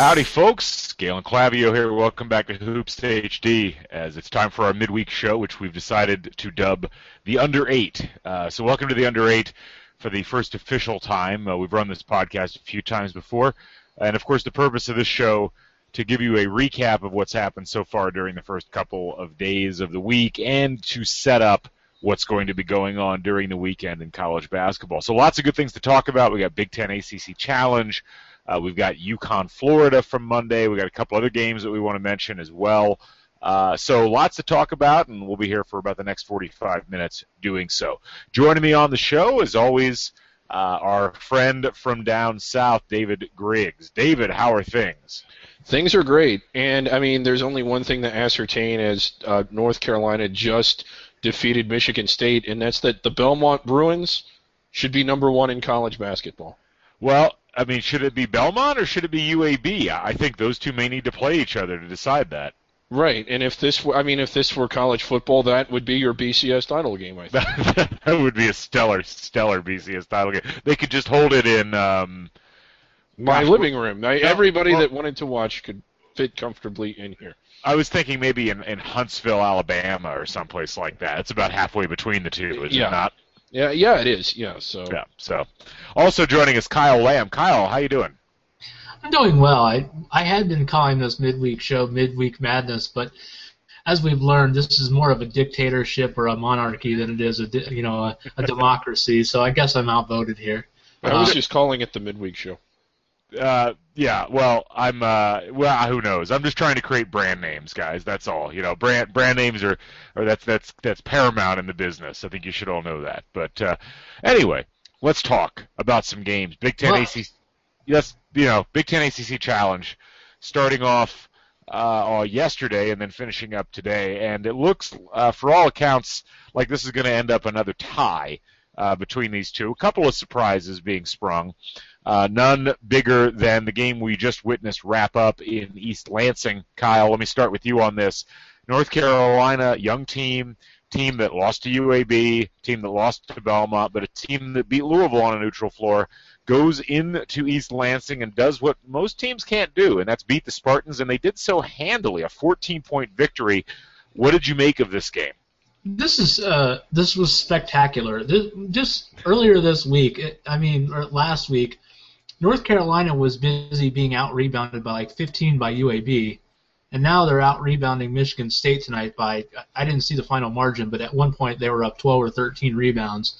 Howdy, folks. Galen Clavio here. Welcome back to Hoops HD, as it's time for our midweek show, which we've decided to dub the Under 8. So welcome to the Under 8 for the first official time. We've run this podcast a few times before, and of course the purpose of this show to give you a recap of what's happened so far during the first couple of days of the week and to set up what's going to be going on during the weekend in college basketball. So lots of good things to talk about. We got Big Ten ACC Challenge. We've got UConn, Florida from Monday. We've got a couple other games that we want to mention as well. So lots to talk about, and we'll be here for about the next 45 minutes doing so. Joining me on the show, as always, our friend from down south, David Griggs. David, how are things? Things are great, and I mean, there's only one thing to ascertain as North Carolina just defeated Michigan State, and that's that the Belmont Bruins should be number one in college basketball. Well, I mean, should it be Belmont or should it be UAB? I think those two may need to play each other to decide that. Right, and if this were college football, that would be your BCS title game, I think. That would be a stellar BCS title game. They could just hold it in my living room. Everybody that wanted to watch could fit comfortably in here. I was thinking maybe in Huntsville, Alabama, or someplace like that. It's about halfway between the two, is it not? Yeah, it is. Yeah, so. Also joining us, Kyle Lamb. Kyle, how you doing? I'm doing well. I had been calling this midweek show Midweek Madness, but as we've learned, this is more of a dictatorship or a monarchy than it is a democracy. So I guess I'm outvoted here. I was just calling it the midweek show. Yeah. Well, who knows? I'm just trying to create brand names, guys. That's all. You know, brand names are that's paramount in the business. I think you should all know that. But anyway, let's talk about some games. Big Ten ACC. Yes, Big Ten ACC Challenge, starting off yesterday and then finishing up today, and it looks, for all accounts, like this is going to end up another tie between these two. A couple of surprises being sprung. None bigger than the game we just witnessed wrap up in East Lansing. Kyle, let me start with you on this. North Carolina, young team that lost to UAB, team that lost to Belmont, but a team that beat Louisville on a neutral floor, goes into East Lansing and does what most teams can't do, and that's beat the Spartans, and they did so handily, a 14-point victory. What did you make of this game? This was spectacular. Just earlier this week, or last week, North Carolina was busy being out-rebounded by like 15 by UAB, and now they're out-rebounding Michigan State tonight by, I didn't see the final margin, but at one point they were up 12 or 13 rebounds.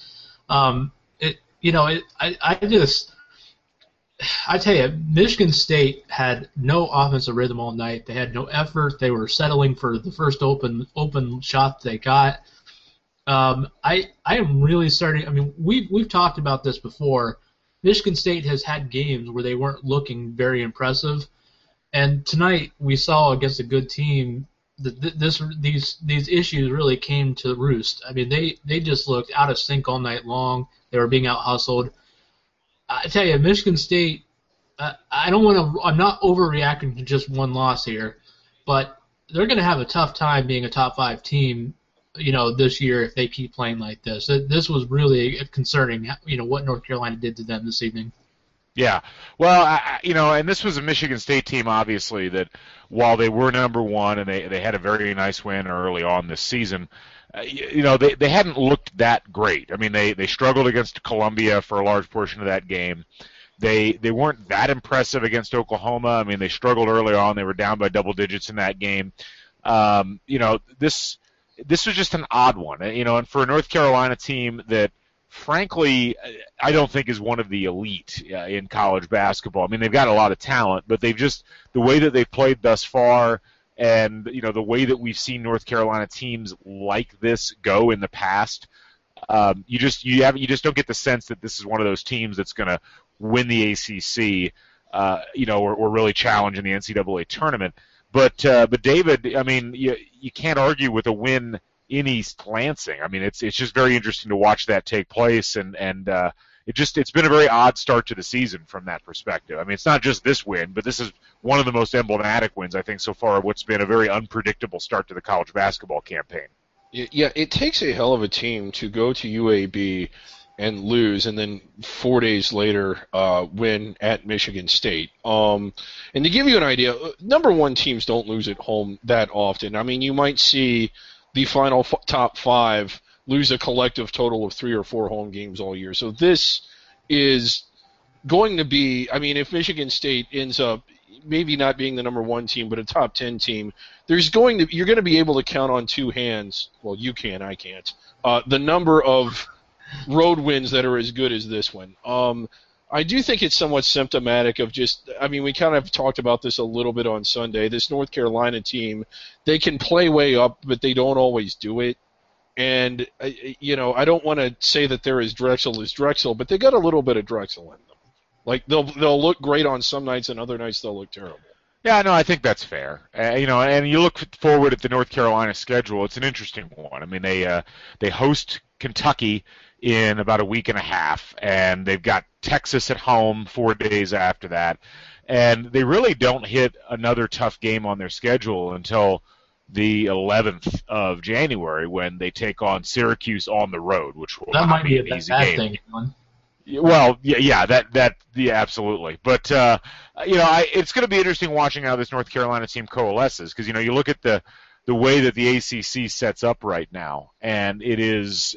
I tell you, Michigan State had no offensive rhythm all night. They had no effort. They were settling for the first open shot they got. I am really starting. I mean, we've talked about this before. Michigan State has had games where they weren't looking very impressive, and tonight we saw against a good team that these issues really came to roost. I mean, they just looked out of sync all night long. They were being out hustled. I tell you, Michigan State. I'm not overreacting to just one loss here, but they're going to have a tough time being a top 5 team, this year if they keep playing like this. This was really concerning, what North Carolina did to them this evening. Yeah, well, and this was a Michigan State team, obviously, that while they were number one and they had a very nice win early on this season, they hadn't looked that great. I mean, they struggled against Columbia for a large portion of that game. They weren't that impressive against Oklahoma. I mean, they struggled early on. They were down by double digits in that game. This was just an odd one, and for a North Carolina team that, frankly, I don't think is one of the elite in college basketball. I mean, they've got a lot of talent, but the way that they've played thus far, and the way that we've seen North Carolina teams like this go in the past, you just don't get the sense that this is one of those teams that's going to win the ACC, or really challenge in the NCAA tournament. But David, I mean, you can't argue with a win in East Lansing. I mean, it's just very interesting to watch that take place, and it's been a very odd start to the season from that perspective. I mean, it's not just this win, but this is one of the most emblematic wins, I think, so far of what's been a very unpredictable start to the college basketball campaign. Yeah, it takes a hell of a team to go to UAB and lose, and then 4 days later win at Michigan State. And to give you an idea, number one teams don't lose at home that often. I mean, you might see the final top five lose a collective total of 3 or 4 home games all year. So this is going to be, I mean, if Michigan State ends up maybe not being the number one team, but a top 10 team, you're going to be able to count on two hands. Well, you can, I can't. The number of road wins that are as good as this one. I do think it's somewhat symptomatic of just, I mean, we kind of talked about this a little bit on Sunday. This North Carolina team, they can play way up, but they don't always do it. And, you know, I don't want to say that they're as Drexel, but they got a little bit of Drexel in them. Like, they'll look great on some nights, and other nights they'll look terrible. Yeah, no, I think that's fair. You know, and you look forward at the North Carolina schedule; it's an interesting one. I mean, they host Kentucky in about a week and a half, and they've got Texas at home 4 days after that, and they really don't hit another tough game on their schedule until the 11th of January when they take on Syracuse on the road, which will that might be a an easy bad game. thing. Alan. Well, yeah, absolutely. But you know, it's going to be interesting watching how this North Carolina team coalesces because you know you look at the way that the ACC sets up right now, and it's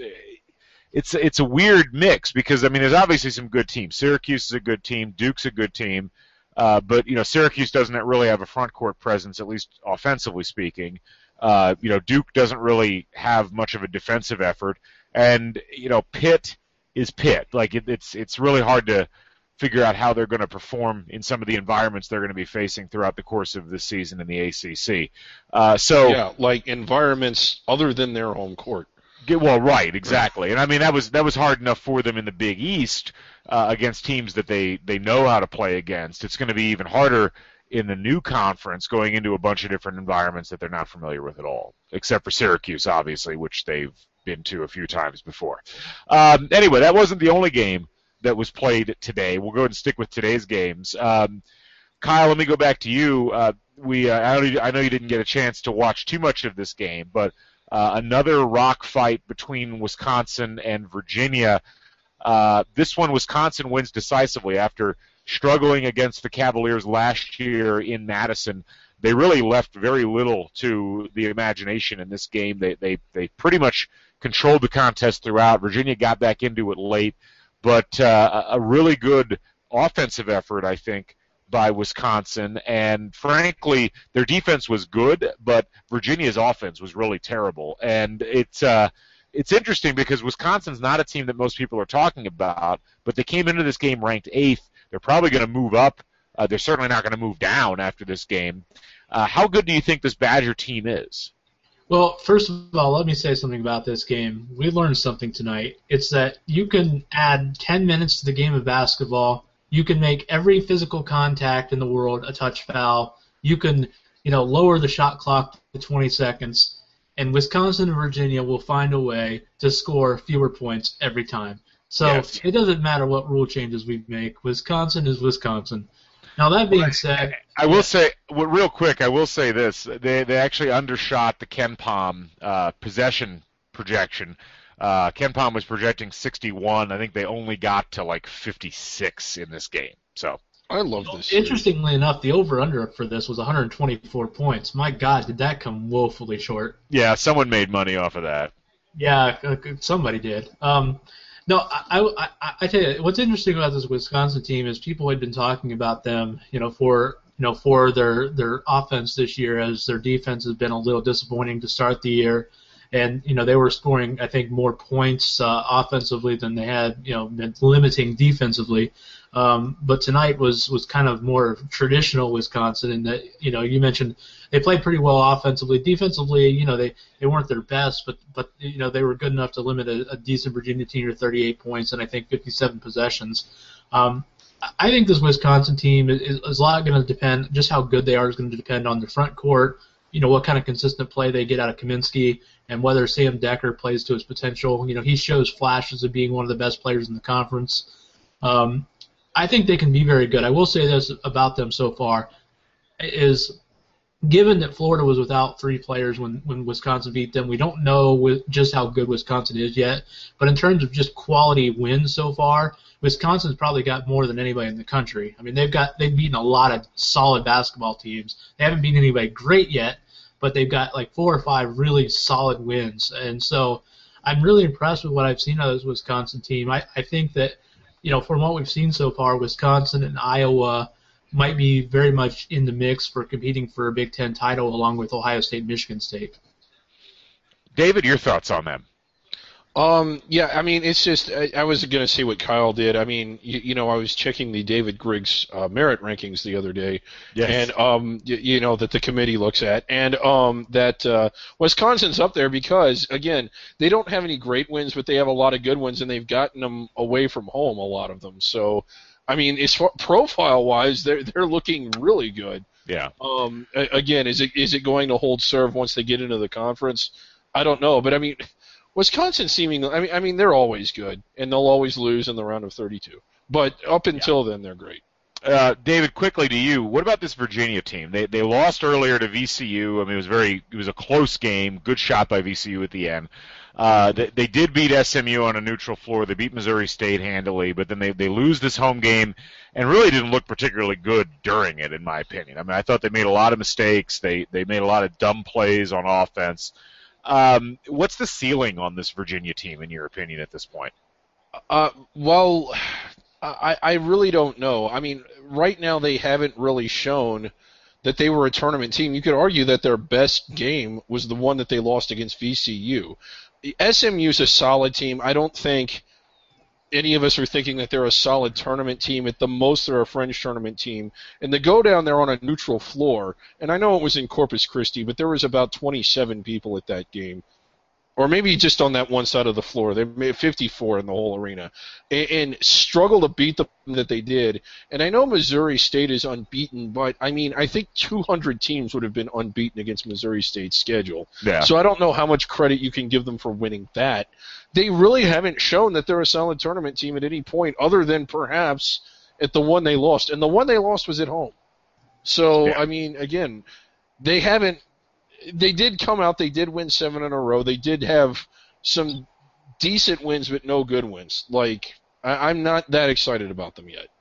a weird mix because I mean there's obviously some good teams. Syracuse is a good team, Duke's a good team, but you know Syracuse doesn't really have a front court presence, at least offensively speaking. You know Duke doesn't really have much of a defensive effort, and you know Pitt is Pitt. Like it's really hard to figure out how they're going to perform in some of the environments they're going to be facing throughout the course of this season in the ACC. Yeah, like environments other than their home court. Well, right, exactly. And I mean that was hard enough for them in the Big East against teams that they know how to play against. It's going to be even harder in the new conference going into a bunch of different environments that they're not familiar with at all, except for Syracuse, obviously, which they've been to a few times before. Anyway, that wasn't the only game that was played today. We'll go ahead and stick with today's games. Kyle, let me go back to you. I know you didn't get a chance to watch too much of this game, but another rock fight between Wisconsin and Virginia. This one, Wisconsin wins decisively after struggling against the Cavaliers last year in Madison. They really left very little to the imagination in this game. They pretty much controlled the contest throughout. Virginia got back into it late, but a really good offensive effort, I think, by Wisconsin. And frankly, their defense was good, but Virginia's offense was really terrible. And it's interesting because Wisconsin's not a team that most people are talking about, but they came into this game ranked 8th. They're probably going to move up. They're certainly not going to move down after this game. How good do you think this Badger team is? Well, first of all, let me say something about this game. We learned something tonight. It's that you can add 10 minutes to the game of basketball. You can make every physical contact in the world a touch foul. You can, lower the shot clock to 20 seconds, and Wisconsin and Virginia will find a way to score fewer points every time. So yes. It doesn't matter what rule changes we make. Wisconsin is Wisconsin. Now, that being said, I will say, real quick, I will say this. They actually undershot the KenPom possession projection. KenPom was projecting 61. I think they only got to like 56 in this game. So I love this. Interestingly enough, the over-under for this was 124 points. My God, did that come woefully short. Yeah, someone made money off of that. Yeah, somebody did. No, I tell you, what's interesting about this Wisconsin team is people had been talking about them, for their offense this year, as their defense has been a little disappointing to start the year, and they were scoring, I think, more points offensively than they had, been limiting defensively. But tonight was kind of more traditional Wisconsin in that, you mentioned they played pretty well offensively. Defensively, they weren't their best, but they were good enough to limit a decent Virginia team to 38 points and I think 57 possessions. I think this Wisconsin team is a lot going to depend, just how good they are is going to depend on the front court, what kind of consistent play they get out of Kaminsky, and whether Sam Decker plays to his potential. He shows flashes of being one of the best players in the conference. I think they can be very good. I will say this about them so far, is given that Florida was without 3 players when Wisconsin beat them, we don't know just how good Wisconsin is yet. But in terms of just quality wins so far, Wisconsin's probably got more than anybody in the country. I mean, they've beaten a lot of solid basketball teams. They haven't beaten anybody great yet, but they've got like 4 or 5 really solid wins. And so I'm really impressed with what I've seen out of this Wisconsin team. I think that, from what we've seen so far, Wisconsin and Iowa might be very much in the mix for competing for a Big Ten title along with Ohio State and Michigan State. David, your thoughts on them? Yeah, I mean, it's just, I was going to say what Kyle did. I mean, I was checking the David Griggs merit rankings the other day, yes. And, that the committee looks at, and that Wisconsin's up there because, again, they don't have any great wins, but they have a lot of good ones, and they've gotten them away from home, a lot of them. So, I mean, as far profile-wise, they're looking really good. Yeah. Again, is it going to hold serve once they get into the conference? I don't know, but I mean, Wisconsin seemingly, I mean, they're always good, and they'll always lose in the round of 32. But up until then, they're great. David, quickly to you, what about this Virginia team? They lost earlier to VCU. I mean, it was a close game. Good shot by VCU at the end. They did beat SMU on a neutral floor. They beat Missouri State handily, but then they lose this home game and really didn't look particularly good during it, in my opinion. I mean, I thought they made a lot of mistakes. They made a lot of dumb plays on offense. What's the ceiling on this Virginia team, in your opinion, at this point? Well, I really don't know. I mean, right now they haven't really shown that they were a tournament team. You could argue that their best game was the one that they lost against VCU. SMU's a solid team. I don't think any of us are thinking that they're a solid tournament team. At the most, they're a fringe tournament team. And they go down there on a neutral floor, and I know it was in Corpus Christi, but there was about 27 people at that game. Or maybe just on that one side of the floor. They made 54 in the whole arena. And struggle to beat them that they did. And I know Missouri State is unbeaten, but, I mean, I think 200 teams would have been unbeaten against Missouri State's schedule. Yeah. So I don't know how much credit you can give them for winning that. They really haven't shown that they're a solid tournament team at any point other than perhaps at the one they lost. And the one they lost was at home. So, yeah. I mean, again, they haven't. They did come out. They did win 7 in a row. They did have some decent wins, but no good wins. Like, I'm not that excited about them yet.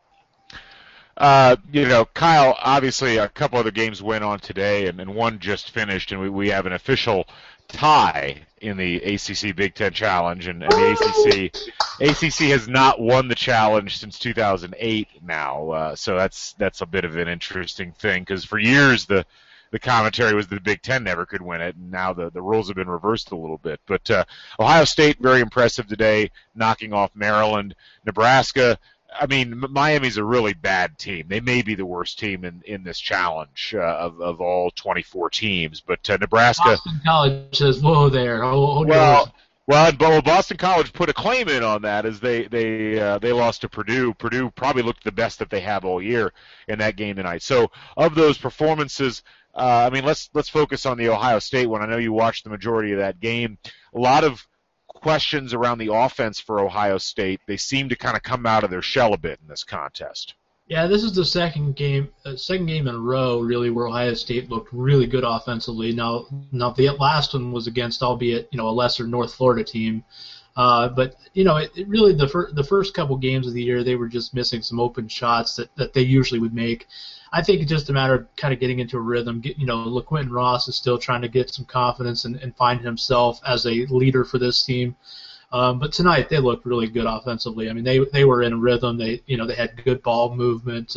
Kyle, obviously a couple other games went on today, and one just finished, and we have an official tie in the ACC Big Ten Challenge, and the ACC has not won the challenge since 2008 now. So that's a bit of an interesting thing, because for years the commentary was the Big Ten never could win it, and now the rules have been reversed a little bit. But Ohio State, very impressive today, knocking off Maryland. Nebraska, I mean, Miami's a really bad team. They may be the worst team in this challenge of all 24 teams. But Nebraska... Boston College says, whoa there. Well, Boston College put a claim in on that as they lost to Purdue. Purdue probably looked the best that they have all year in that game tonight. So of those performances... I mean, let's focus on the Ohio State one. I know you watched the majority of that game. A lot of questions around the offense for Ohio State. They seem to kind of come out of their shell a bit in this contest. Yeah, this is the second game in a row, really, where Ohio State looked really good offensively. Now the last one was against, albeit a lesser North Florida team. But it really the first couple games of the year they were just missing some open shots that they usually would make. I think it's just a matter of kind of getting into a rhythm. LaQuinton Ross is still trying to get some confidence and find himself as a leader for this team. But tonight they looked really good offensively. I mean, they were in a rhythm. They had good ball movement.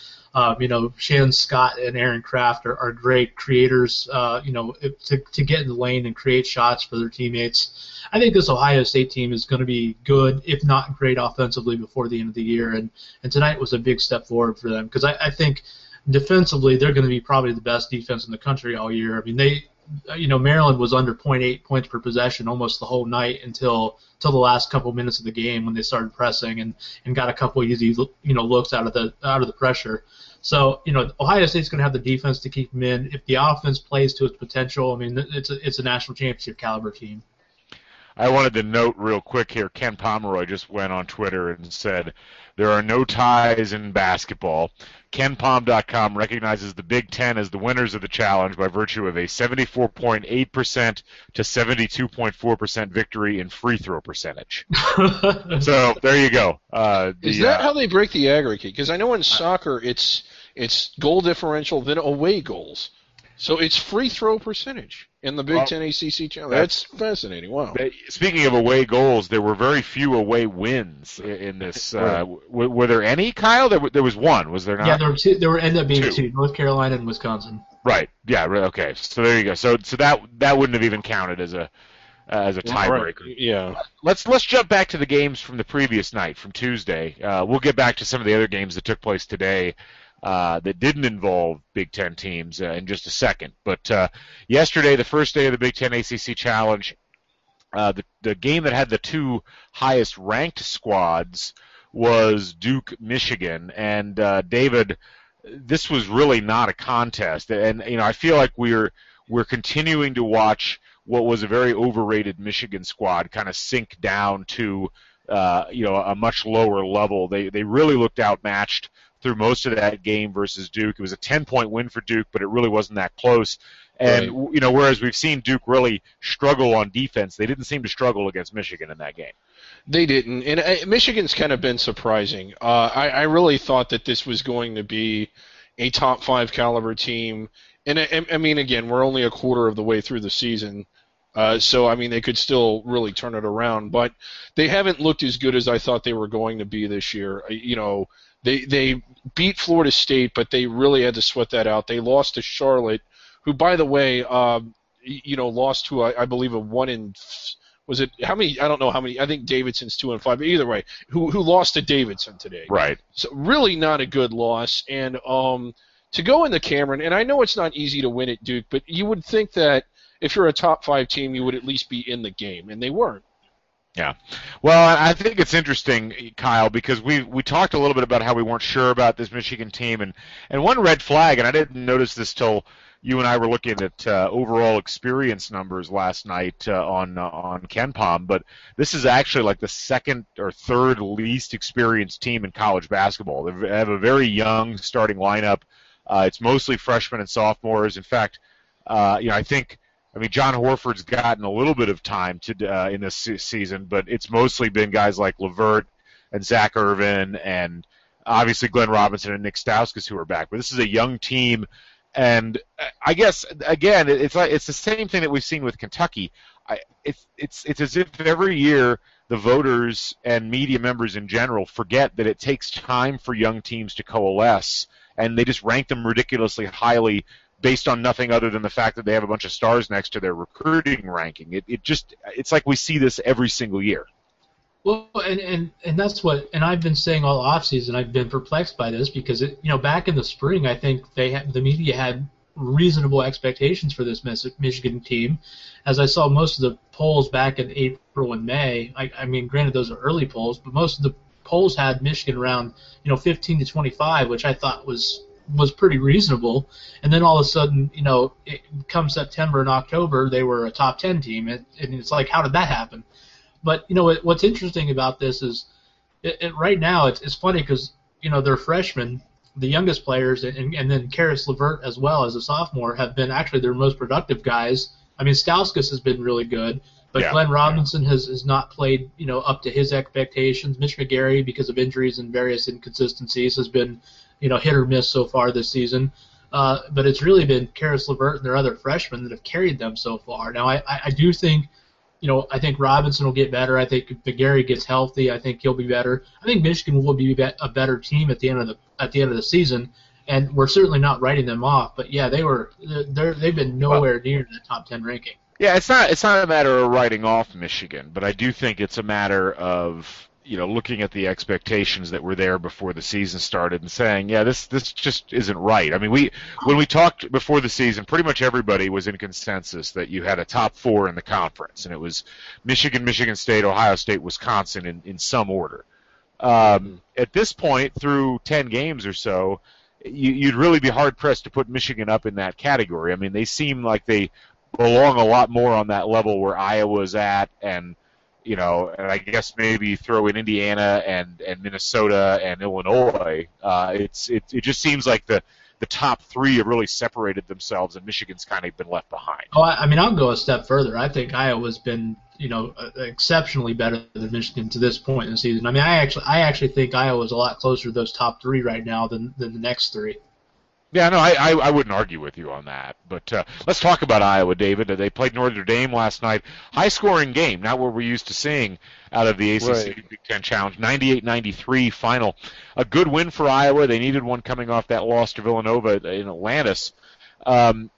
Shannon Scott and Aaron Kraft are great creators. To get in the lane and create shots for their teammates. I think this Ohio State team is going to be good, if not great, offensively before the end of the year. And tonight was a big step forward for them because I think defensively they're going to be probably the best defense in the country all year. I mean, Maryland was under 0.8 points per possession almost the whole night until the last couple minutes of the game when they started pressing and got a couple easy looks out of the pressure. So Ohio State's going to have the defense to keep them in. If the offense plays to its potential, I mean it's a national championship caliber team. I wanted to note real quick here, Ken Pomeroy just went on Twitter and said, there are no ties in basketball. KenPom.com recognizes the Big Ten as the winners of the challenge by virtue of a 74.8% to 72.4% victory in free throw percentage. So there you go. Is that how they break the aggregate? Because I know in soccer it's goal differential, then away goals. So it's free throw percentage in the Big Ten ACC challenge. That's fascinating. Wow. Speaking of away goals, there were very few away wins in this. Were there any, Kyle? There was one. Was there not? Yeah, there were two. There ended up being two: North Carolina and Wisconsin. Right. Yeah. Okay. So there you go. So that wouldn't have even counted as a tiebreaker. Right. Yeah. Let's jump back to the games from the previous night, from Tuesday. We'll get back to some of the other games that took place today. That didn't involve Big Ten teams in just a second. But yesterday, the first day of the Big Ten ACC Challenge, the game that had the two highest ranked squads was Duke-Michigan. And David, this was really not a contest. And I feel like we're continuing to watch what was a very overrated Michigan squad kind of sink down to a much lower level. They really looked outmatched through most of that game versus Duke. It was a 10-point win for Duke, but it really wasn't that close. And, right. Whereas we've seen Duke really struggle on defense, they didn't seem to struggle against Michigan in that game. They didn't. And Michigan's kind of been surprising. I really thought that this was going to be a top 5 caliber team. And, I mean, again, we're only a quarter of the way through the season. So, I mean, they could still really turn it around. But they haven't looked as good as I thought they were going to be this year. They beat Florida State, but they really had to sweat that out. They lost to Charlotte, who, by the way, lost to I believe a 1 was it how many? I don't know how many. I think Davidson's 2-5. But either way, who lost to Davidson today? Right. So really not a good loss. And to go into Cameron, and I know it's not easy to win at Duke, but you would think that if you're a top 5 team, you would at least be in the game, and they weren't. Yeah. Well, I think it's interesting, Kyle, because we talked a little bit about how we weren't sure about this Michigan team, and one red flag, and I didn't notice this till you and I were looking at overall experience numbers last night on KenPom, but this is actually like the second or third least experienced team in college basketball. They have a very young starting lineup. It's mostly freshmen and sophomores. In fact, I think. I mean, John Horford's gotten a little bit of time in this season, but it's mostly been guys like LeVert and Zach Irvin and obviously Glenn Robinson and Nick Stauskas who are back. But this is a young team, and I guess again, it's the same thing that we've seen with Kentucky. It's as if every year the voters and media members in general forget that it takes time for young teams to coalesce, and they just rank them ridiculously highly based on nothing other than the fact that they have a bunch of stars next to their recruiting ranking. It's like we see this every single year. Well, and that's what, and I've been saying all offseason, I've been perplexed by this because back in the spring, I think the media had reasonable expectations for this Michigan team. As I saw most of the polls back in April and May, I mean, granted those are early polls, but most of the polls had Michigan around 15 to 25, which I thought was pretty reasonable, and then all of a sudden, come September and October, they were a top 10 team, and it's like, how did that happen? But what's interesting about this is, right now it's funny because they're freshmen, the youngest players, and then Karis LeVert as well as a sophomore have been actually their most productive guys. I mean, Stauskas has been really good, but yeah, Glenn Robinson has not played up to his expectations. Mitch McGary, because of injuries and various inconsistencies, has been hit or miss so far this season. But it's really been Karis LeVert and their other freshmen that have carried them so far. Now, I do think, I think Robinson will get better. I think if McGary gets healthy, I think he'll be better. I think Michigan will be a better team at the end of the season, and we're certainly not writing them off. But yeah, they've been nowhere near the top 10 ranking. Yeah, it's not a matter of writing off Michigan, but I do think it's a matter of looking at the expectations that were there before the season started and saying, yeah, this just isn't right. I mean, when we talked before the season, pretty much everybody was in consensus that you had a top 4 in the conference, and it was Michigan, Michigan State, Ohio State, Wisconsin in some order. At this point, through 10 games or so, you'd really be hard-pressed to put Michigan up in that category. I mean, they seem like they belong a lot more on that level where Iowa's at, and and I guess maybe throw in Indiana and Minnesota and Illinois. It just seems like the top three have really separated themselves, and Michigan's kind of been left behind. Oh, I mean, I'll go a step further. I think Iowa's been, exceptionally better than Michigan to this point in the season. I mean, I actually think Iowa's a lot closer to those top three right now than the next three. Yeah, no, I wouldn't argue with you on that. But let's talk about Iowa, David. They played Notre Dame last night. High-scoring game, not what we're used to seeing out of the ACC Big Ten Challenge. 98-93 final. A good win for Iowa. They needed one coming off that loss to Villanova in Atlantis. And,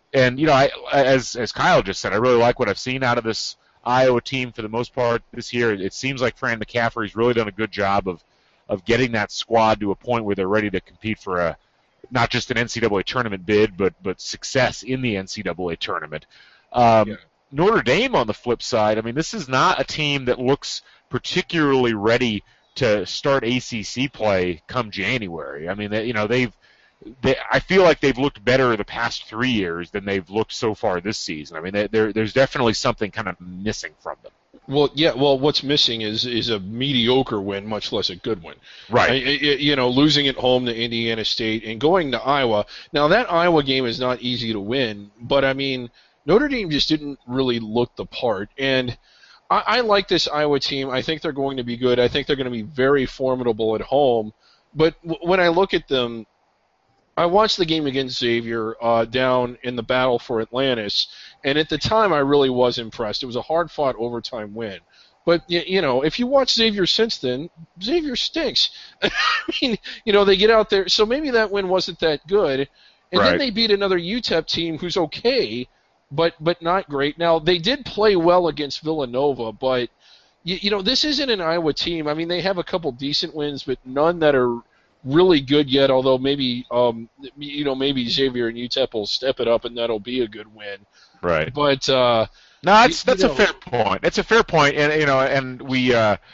as Kyle just said, I really like what I've seen out of this Iowa team for the most part this year. It seems like Fran McCaffery's really done a good job of getting that squad to a point where they're ready to compete for not just an NCAA tournament bid, but success in the NCAA tournament. Notre Dame, on the flip side, I mean, this is not a team that looks particularly ready to start ACC play come January. I mean, I feel like they've looked better the past 3 years than they've looked so far this season. I mean, there's definitely something kind of missing from them. Well, yeah. Well, what's missing is a mediocre win, much less a good one. Right. Losing at home to Indiana State and going to Iowa. Now, that Iowa game is not easy to win, but I mean, Notre Dame just didn't really look the part. And I like this Iowa team. I think they're going to be good. I think they're going to be very formidable at home. But when I look at them, I watched the game against Xavier down in the battle for Atlantis, and at the time I really was impressed. It was a hard-fought overtime win. But, if you watch Xavier since then, Xavier stinks. I mean, they get out there. So maybe that win wasn't that good. And then they beat another UTEP team who's okay, but not great. Now, they did play well against Villanova, but, this isn't an Iowa team. I mean, they have a couple decent wins, but none that are really good yet, although maybe maybe Xavier and UTEP will step it up and that'll be a good win. Right. But no, that's a fair point. It's a fair point, and we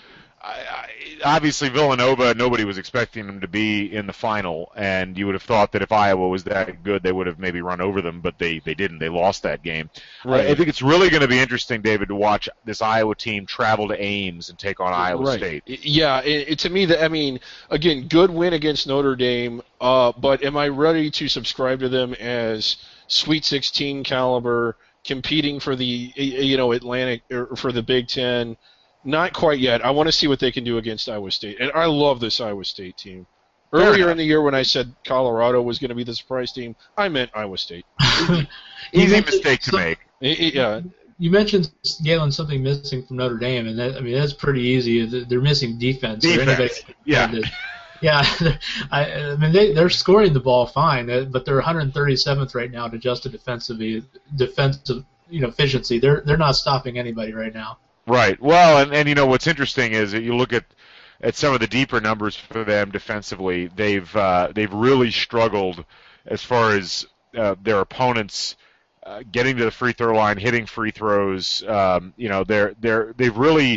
obviously Villanova, nobody was expecting them to be in the final, and you would have thought that if Iowa was that good, they would have maybe run over them, but they didn't. They lost that game. Right. I think it's really going to be interesting, David, to watch this Iowa team travel to Ames and take on Iowa State. Yeah, to me, again, good win against Notre Dame, but am I ready to subscribe to them as Sweet 16 caliber, competing for the Atlantic or for the Big Ten? Not quite yet. I want to see what they can do against Iowa State. And I love this Iowa State team. Earlier in the year when I said Colorado was going to be the surprise team, I meant Iowa State. Easy mistake to make. Yeah. You mentioned, Galen, something missing from Notre Dame, and that's pretty easy. They're missing defense. Yeah. Yeah, I mean they're scoring the ball fine, but they're 137th right now to adjusted defensive efficiency. They're not stopping anybody right now. Right. Well, and what's interesting is that you look at some of the deeper numbers for them defensively. They've really struggled as far as their opponents getting to the free throw line, hitting free throws. They've really.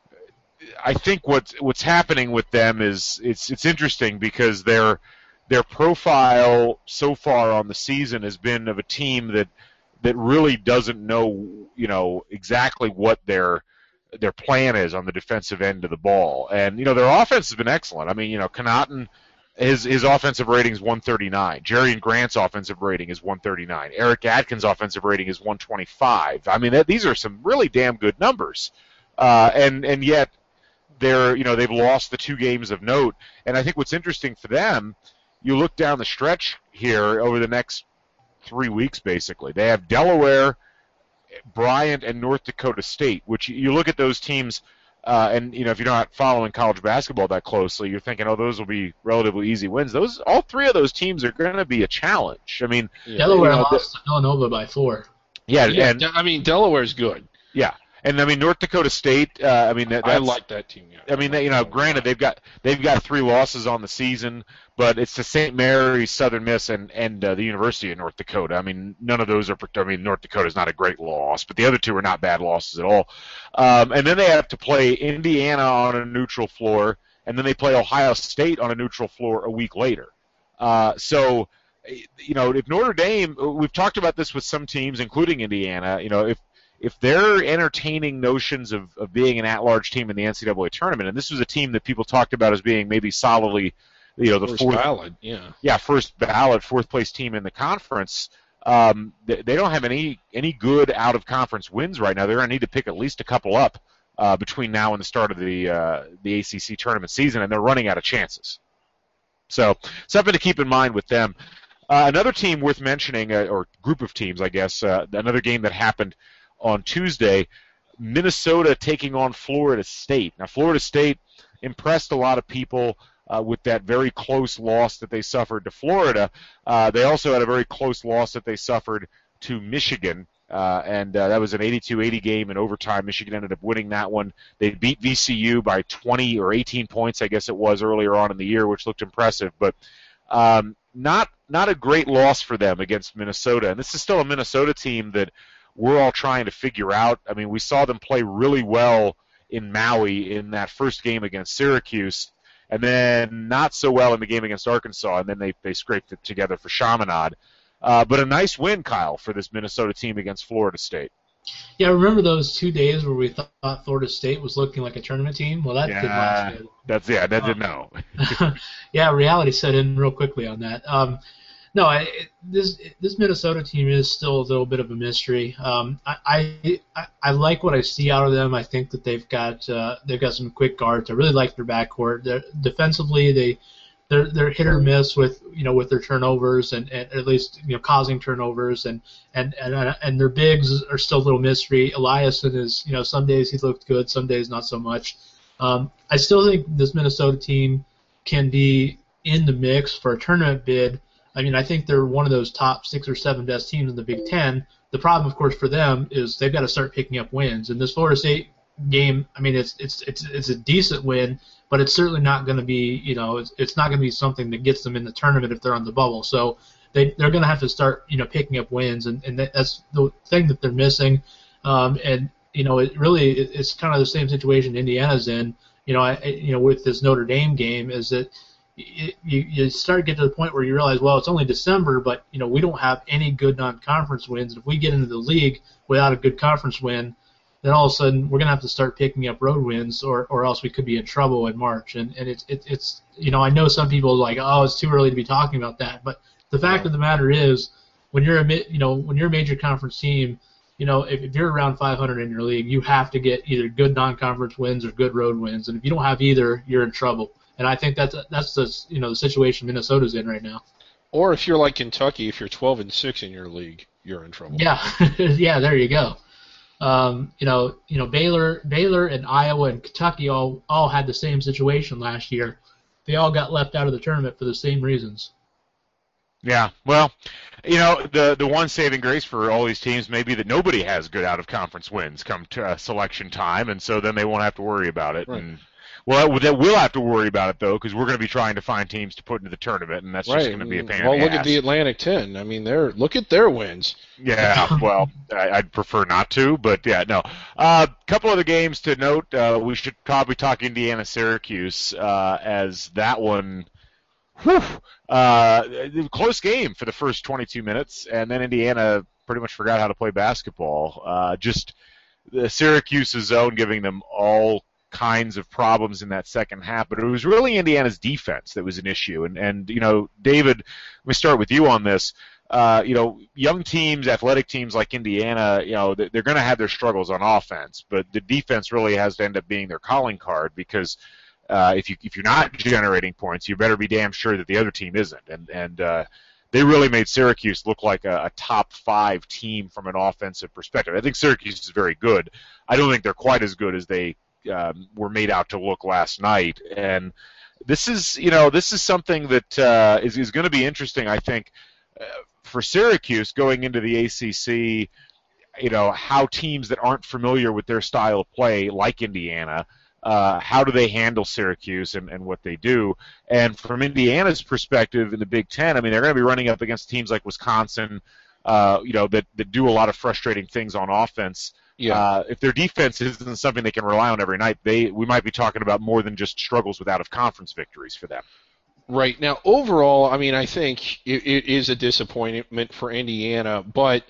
I think what's happening with them is it's interesting because their profile so far on the season has been of a team that really doesn't know exactly what their plan is on the defensive end of the ball. And their offense has been excellent. I mean, Connaughton, his offensive rating is 139. Jerry and Grant's offensive rating is 139. Eric Adkins' offensive rating is 125. I mean, these are some really damn good numbers. And yet they've lost the two games of note. And I think what's interesting for them, you look down the stretch here over the next 3 weeks, basically. They have Delaware, Bryant, and North Dakota State, which you look at those teams, and if you're not following college basketball that closely, you're thinking, those will be relatively easy wins. All three of those teams are going to be a challenge. I mean, Delaware lost to Villanova by 4. Yeah, and I mean Delaware's good. Yeah. And I mean North Dakota State. I like that team. Yeah. I mean, granted they've got 3 losses on the season, but it's to St. Mary's, Southern Miss, and the University of North Dakota. I mean, none of those are. I mean, North Dakota's not a great loss, but the other two are not bad losses at all. And then they have to play Indiana on a neutral floor, and then they play Ohio State on a neutral floor a week later. So, if Notre Dame, we've talked about this with some teams, including Indiana. if they're entertaining notions of being an at-large team in the NCAA tournament, and this was a team that people talked about as being maybe solidly, the first ballot, first ballot, fourth place team in the conference. They don't have any good out-of-conference wins right now. They're going to need to pick at least a couple up between now and the start of the ACC tournament season, and they're running out of chances. So something to keep in mind with them. Another team worth mentioning, or group of teams, I guess, another game that happened on Tuesday, Minnesota taking on Florida State. Now, Florida State impressed a lot of people with that very close loss that they suffered to Florida. They also had a very close loss that they suffered to Michigan, and that was an 82-80 game in overtime. Michigan ended up winning that one. They beat VCU by 20 or 18 points, I guess it was, earlier on in the year, which looked impressive. But not a great loss for them against Minnesota. And this is still a Minnesota team that we're all trying to figure out. I mean, we saw them play really well in Maui in that first game against Syracuse, and then not so well in the game against Arkansas, and then they scraped it together for Chaminade. But a nice win, Kyle, for this Minnesota team against Florida State. Yeah, remember those 2 days where we thought Florida State was looking like a tournament team? Well, that didn't last good. That didn't know. Yeah, reality set in real quickly on that. This Minnesota team is still a little bit of a mystery. I like what I see out of them. I think that they've got some quick guards. I really like their backcourt. Defensively, they're hit or miss with their turnovers and at least causing turnovers and their bigs are still a little mystery. Eliason is some days he looked good, some days not so much. I still think this Minnesota team can be in the mix for a tournament bid. I mean, I think they're one of those top 6 or 7 best teams in the Big Ten. The problem, of course, for them is they've got to start picking up wins. And this Florida State game, I mean, it's a decent win, but it's certainly not going to be, it's not going to be something that gets them in the tournament if they're on the bubble. So they're going to have to start, picking up wins, and that's the thing that they're missing. It's kind of the same situation Indiana's in. With this Notre Dame game, is that you start to get to the point where you realize, well, it's only December, but we don't have any good non-conference wins. If we get into the league without a good conference win, then all of a sudden we're going to have to start picking up road wins, or else we could be in trouble in March. And it's I know some people are like, oh, it's too early to be talking about that, but the fact of the matter is, when you're a major conference team, if you're around 500 in your league, you have to get either good non-conference wins or good road wins, and if you don't have either, you're in trouble. And I think that's the situation Minnesota's in right now. Or if you're like Kentucky, if you're 12-6 in your league, you're in trouble. Yeah, yeah, there you go. Baylor and Iowa and Kentucky all had the same situation last year. They all got left out of the tournament for the same reasons. Yeah, well, the one saving grace for all these teams may be that nobody has good out-of-conference wins come to selection time, and so then they won't have to worry about it. Right. And well, we'll have to worry about it, though, because we're going to be trying to find teams to put into the tournament, and that's just going to be a pain in the ass. Well, look at the Atlantic 10. I mean, look at their wins. Yeah, well, I'd prefer not to, but yeah, no. Couple other games to note. We should probably talk Indiana-Syracuse, as that one, close game for the first 22 minutes, and then Indiana pretty much forgot how to play basketball. Just the Syracuse's zone giving them all kinds of problems in that second half, but it was really Indiana's defense that was an issue. And David, let me start with you on this. Young teams, athletic teams like Indiana, they're going to have their struggles on offense, but the defense really has to end up being their calling card, because if you're not generating points, you better be damn sure that the other team isn't. And they really made Syracuse look like a top 5 team from an offensive perspective. I think Syracuse is very good. I don't think they're quite as good as they were made out to look last night. And this is something that is going to be interesting, I think, for Syracuse going into the ACC. How teams that aren't familiar with their style of play, like Indiana, how do they handle Syracuse and what they do? And from Indiana's perspective in the Big Ten, I mean, they're going to be running up against teams like Wisconsin, that do a lot of frustrating things on offense. Yeah. If their defense isn't something they can rely on every night, we might be talking about more than just struggles with out-of-conference victories for them. Right. Now, overall, I mean, I think it is a disappointment for Indiana, but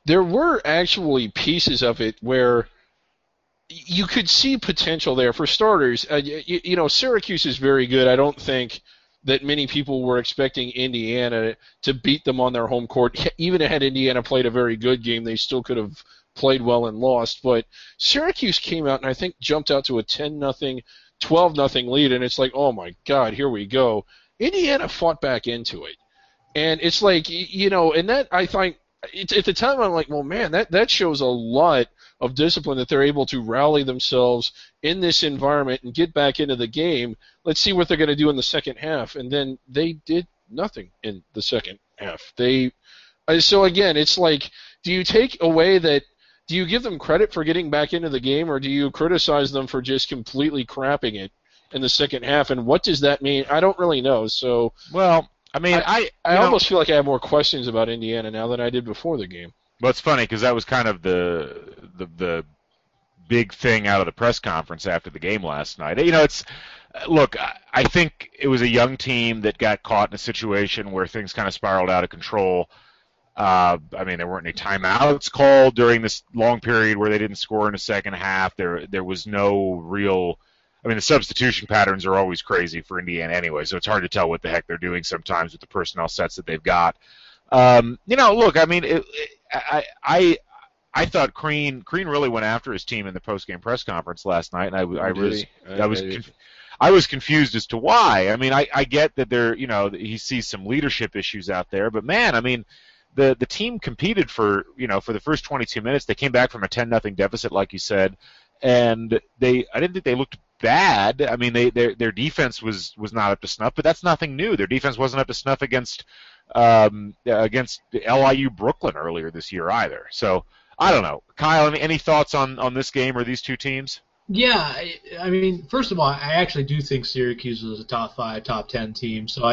there were actually pieces of it where you could see potential there. For starters, Syracuse is very good. I don't think that many people were expecting Indiana to beat them on their home court. Even had Indiana played a very good game, they still could have played well and lost. But Syracuse came out and I think jumped out to a 10-0, 12-0 lead, and it's like, oh my God, here we go. Indiana fought back into it. And it's like, and that I think, at the time I'm like, well, man, that shows a lot of discipline that they're able to rally themselves in this environment and get back into the game. Let's see what they're going to do in the second half. And then they did nothing in the second half. So again, it's like, do you take away that? Do you give them credit for getting back into the game, or do you criticize them for just completely crapping it in the second half? And what does that mean? I don't really know. So, well, I mean, I almost feel like I have more questions about Indiana now than I did before the game. Well, it's funny because that was kind of the big thing out of the press conference after the game last night. Look, I think it was a young team that got caught in a situation where things kind of spiraled out of control. I mean, there weren't any timeouts called during this long period where they didn't score in the second half. There was no real. I mean, the substitution patterns are always crazy for Indiana anyway, so it's hard to tell what the heck they're doing sometimes with the personnel sets that they've got. Look, I mean, I thought Crean really went after his team in the post-game press conference last night, and I was confused as to why. I mean, I get that he sees some leadership issues out there, but man, I mean, the team competed for the first 22 minutes. They came back from a 10-0 deficit, like you said, and I didn't think they looked bad. I mean, their defense was not up to snuff, but that's nothing new. Their defense wasn't up to snuff against LIU Brooklyn earlier this year either. So I don't know, Kyle. Any thoughts on this game or these two teams? Yeah, I mean, first of all, I actually do think Syracuse was a top 5, top 10 team. So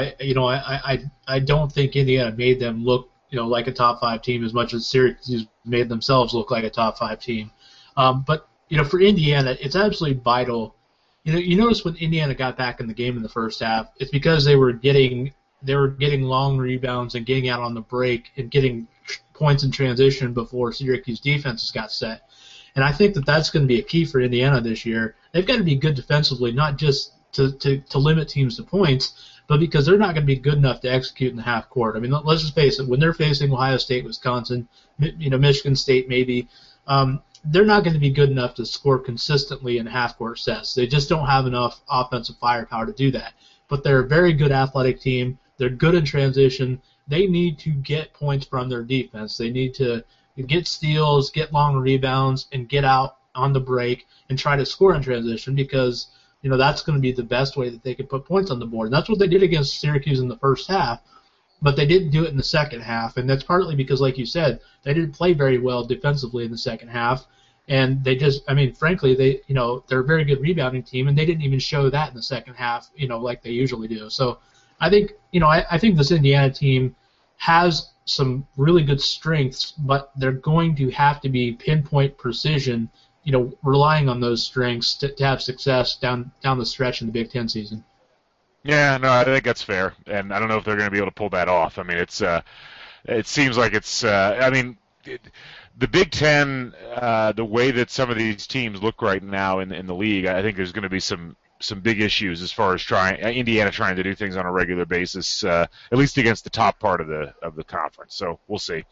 I don't think Indiana made them look like a top 5 team as much as Syracuse made themselves look like a top 5 team. But for Indiana, it's absolutely vital. You notice when Indiana got back in the game in the first half, it's because they were getting long rebounds and getting out on the break and getting points in transition before Syracuse defenses got set. And I think that that's going to be a key for Indiana this year. They've got to be good defensively, not just to limit teams to points, but because they're not going to be good enough to execute in the half court. I mean, let's just face it, when they're facing Ohio State, Wisconsin, Michigan State maybe, they're not going to be good enough to score consistently in half-court sets. They just don't have enough offensive firepower to do that. But they're a very good athletic team. They're good in transition. They need to get points from their defense. They need to get steals, get long rebounds, and get out on the break and try to score in transition because, that's going to be the best way that they can put points on the board. And that's what they did against Syracuse in the first half. But they didn't do it in the second half, and that's partly because, like you said, they didn't play very well defensively in the second half, and they just, frankly, they're a very good rebounding team, and they didn't even show that in the second half, like they usually do. So I think, I think this Indiana team has some really good strengths, but they're going to have to be pinpoint precision, relying on those strengths to have success down the stretch in the Big Ten season. Yeah, no, I think that's fair, and I don't know if they're going to be able to pull that off. I mean, it seems like it's. The Big Ten, the way that some of these teams look right now in the league, I think there's going to be some big issues as far as Indiana trying to do things on a regular basis, at least against the top part of the conference. So we'll see.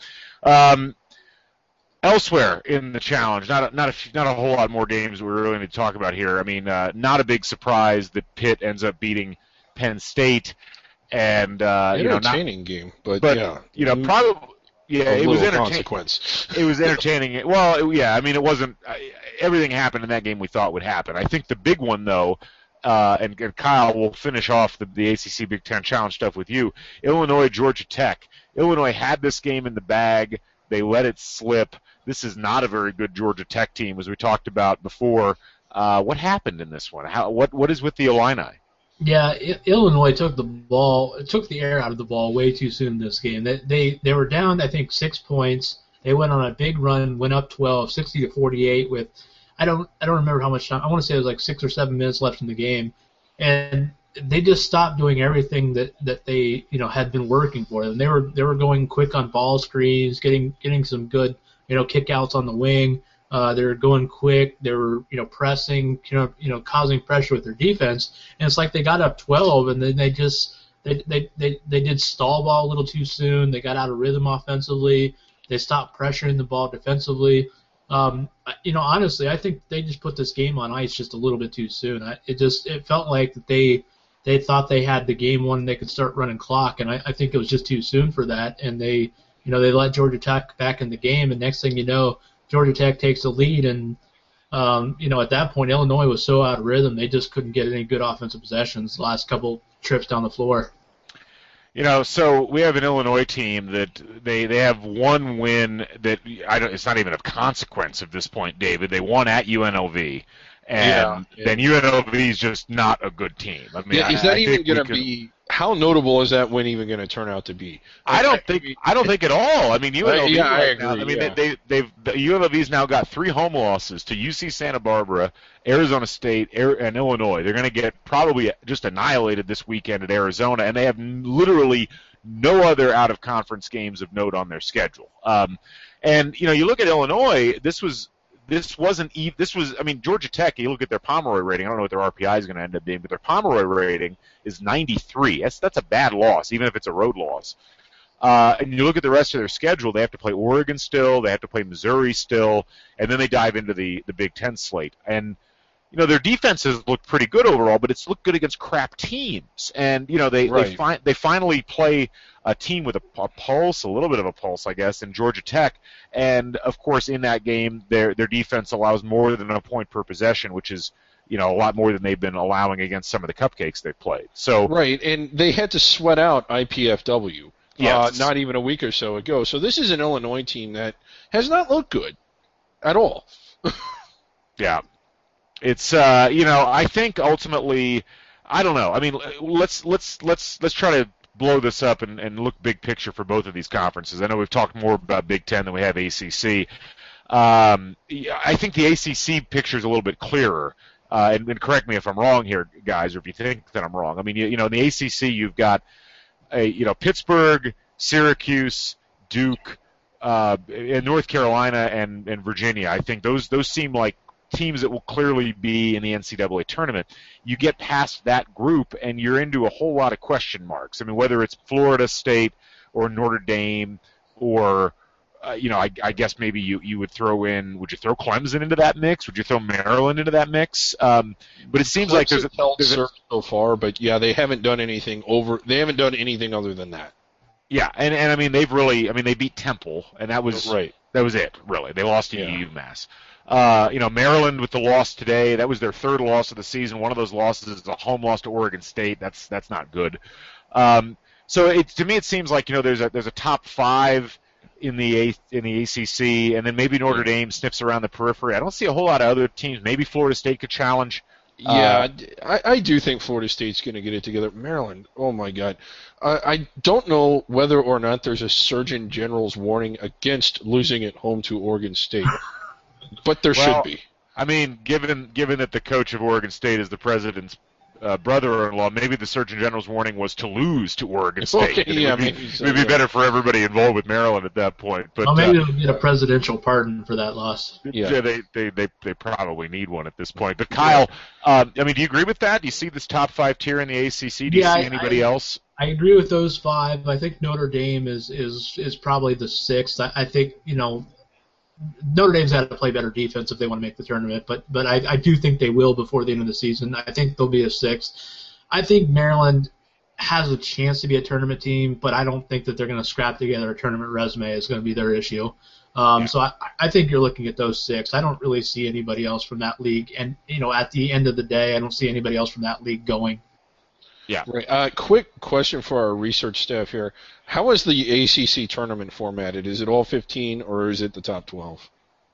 Elsewhere in the challenge, not a whole lot more games we really need to talk about here. I mean, not a big surprise that Pitt ends up beating Penn State, and entertaining game, but yeah, probably it was entertaining. Consequence. It was entertaining. Well, yeah, I mean, it wasn't everything happened in that game we thought would happen. I think the big one though, and Kyle will finish off the ACC Big Ten Challenge stuff with you. Illinois, Georgia Tech. Illinois had this game in the bag. They let it slip. This is not a very good Georgia Tech team, as we talked about before. What happened in this one? What is with the Illini? Yeah, Illinois took the air out of the ball way too soon in this game. They were down, I think, 6 points. They went on a big run, went up 12, 60-48 with, I don't remember how much time. I want to say it was like 6 or 7 minutes left in the game, and they just stopped doing everything that they had been working for them. They were going quick on ball screens, getting some good kickouts on the wing. They were going quick. They were, pressing, causing pressure with their defense. And it's like they got up 12, and then they did stall ball a little too soon. They got out of rhythm offensively. They stopped pressuring the ball defensively. Honestly, I think they just put this game on ice just a little bit too soon. It felt like that they thought they had the game won and they could start running clock, and I think it was just too soon for that. And they let Georgia Tech back in the game, and next thing you know, Georgia Tech takes the lead, and at that point, Illinois was so out of rhythm they just couldn't get any good offensive possessions the last couple trips down the floor. So we have an Illinois team that they have one win that it's not even of consequence at this point, David. They won at UNLV, and then UNLV is just not a good team. I mean, is that even going to be? How notable is that win even going to turn out to be? I don't think at all. I mean, UNLV. I agree. Now, I mean, UNLV's now got 3 home losses to UC Santa Barbara, Arizona State, and Illinois. They're going to get probably just annihilated this weekend at Arizona, and they have literally no other out-of-conference games of note on their schedule. And you look at Illinois. Georgia Tech, you look at their Pomeroy rating, I don't know what their RPI is going to end up being, but their Pomeroy rating is 93. That's a bad loss, even if it's a road loss. And you look at the rest of their schedule, they have to play Oregon still, they have to play Missouri still, and then they dive into the Big Ten slate. And, their defenses look pretty good overall, but it's looked good against crap teams. And, they finally play a team with a pulse, a little bit of a pulse, I guess, in Georgia Tech. And, of course, in that game, their defense allows more than a point per possession, which is, a lot more than they've been allowing against some of the cupcakes they've played. So right, and they had to sweat out IPFW not even a week or so ago. So this is an Illinois team that has not looked good at all. Yeah. It's I think ultimately, I don't know. I mean, let's try to blow this up and look big picture for both of these conferences. I know we've talked more about Big Ten than we have ACC. I think the ACC picture is a little bit clearer. And correct me if I'm wrong here, guys, or if you think that I'm wrong. I mean, in the ACC you've got Pittsburgh, Syracuse, Duke, and North Carolina and Virginia. I think those seem like teams that will clearly be in the NCAA tournament. You get past that group and you're into a whole lot of question marks. I mean, whether it's Florida State or Notre Dame or, I guess maybe you would throw in, would you throw Clemson into that mix? Would you throw Maryland into that mix? But it seems like there's so far, but yeah, they haven't done anything other than that. Yeah, and I mean, they beat Temple, and that was right. That was it, really. They lost to UMass. Maryland with the loss today, that was their 3rd loss of the season. One of those losses is a home loss to Oregon State. That's not good. So to me it seems like there's a top 5 in the ACC, and then maybe Notre Dame sniffs around the periphery. I don't see a whole lot of other teams. Maybe Florida State could challenge. Yeah, I do think Florida State's going to get it together. Maryland, oh my God. I don't know whether or not there's a Surgeon General's warning against losing at home to Oregon State. But there should be. I mean, given that the coach of Oregon State is the president's brother-in-law, maybe the Surgeon General's warning was to lose to Oregon State. Okay, it would be better for everybody involved with Maryland at that point. But maybe they'll get a presidential pardon for that loss. Yeah, they probably need one at this point. But Kyle, do you agree with that? Do you see this top 5 tier in the ACC? Do you see anybody else? I agree with those 5. I think Notre Dame is probably the 6th. I think Notre Dame's got to play better defense if they want to make the tournament, but I do think they will before the end of the season. I think they'll be a 6th. I think Maryland has a chance to be a tournament team, but I don't think that they're going to scrap together a tournament resume. It's going to be their issue. So I think you're looking at those 6. I don't really see anybody else from that league, and at the end of the day, I don't see anybody else from that league going. Yeah. Right. Quick question for our research staff here. How is the ACC tournament formatted? Is it all 15 or is it the top 12?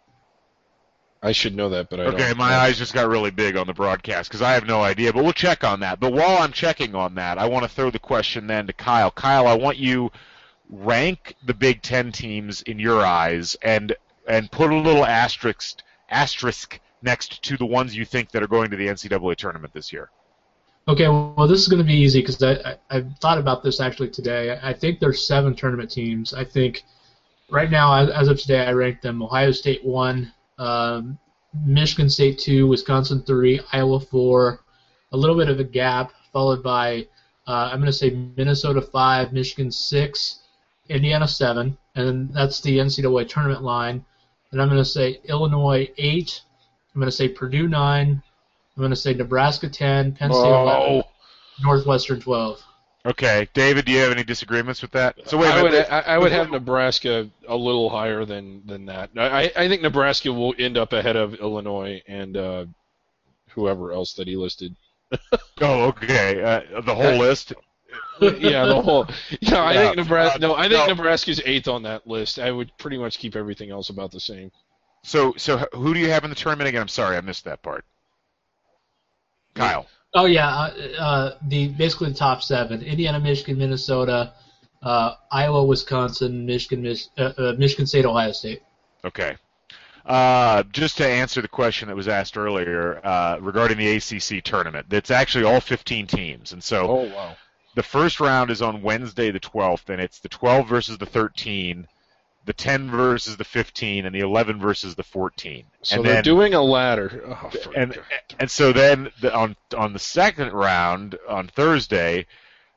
I should know that, but I don't. Okay, my eyes just got really big on the broadcast because I have no idea, but we'll check on that. But while I'm checking on that, I want to throw the question then to Kyle. Kyle, I want you rank the Big Ten teams in your eyes and put a little asterisk next to the ones you think that are going to the NCAA tournament this year. Okay, well, this is going to be easy because I thought about this actually today. I think there's 7 tournament teams. I think right now, as of today, I rank them Ohio State 1, Michigan State 2, Wisconsin 3, Iowa 4, a little bit of a gap, followed by, I'm going to say Minnesota 5, Michigan 6, Indiana 7, and that's the NCAA tournament line. And I'm going to say Illinois 8, I'm going to say Purdue 9, I'm going to say Nebraska 10, Penn State 11, Northwestern 12. Okay, David, do you have any disagreements with that? So wait, I would have Nebraska a little higher than that. I think Nebraska will end up ahead of Illinois and whoever else that he listed. Oh, okay. The whole list. Yeah, the whole. Yeah, I think Nebraska. No, I think Nebraska's 8th on that list. I would pretty much keep everything else about the same. So who do you have in the tournament again? I'm sorry, I missed that part. Kyle. Oh yeah, basically the top 7: Indiana, Michigan, Minnesota, Iowa, Wisconsin, Michigan State, Ohio State. Okay. Just to answer the question that was asked earlier regarding the ACC tournament, it's actually all 15 teams, and so oh wow, the first round is on Wednesday the 12th, and it's the 12 versus the 13, the 10 versus the 15, and the 11 versus the 14. So and they're then, doing a ladder. Oh, and so then on the second round on Thursday,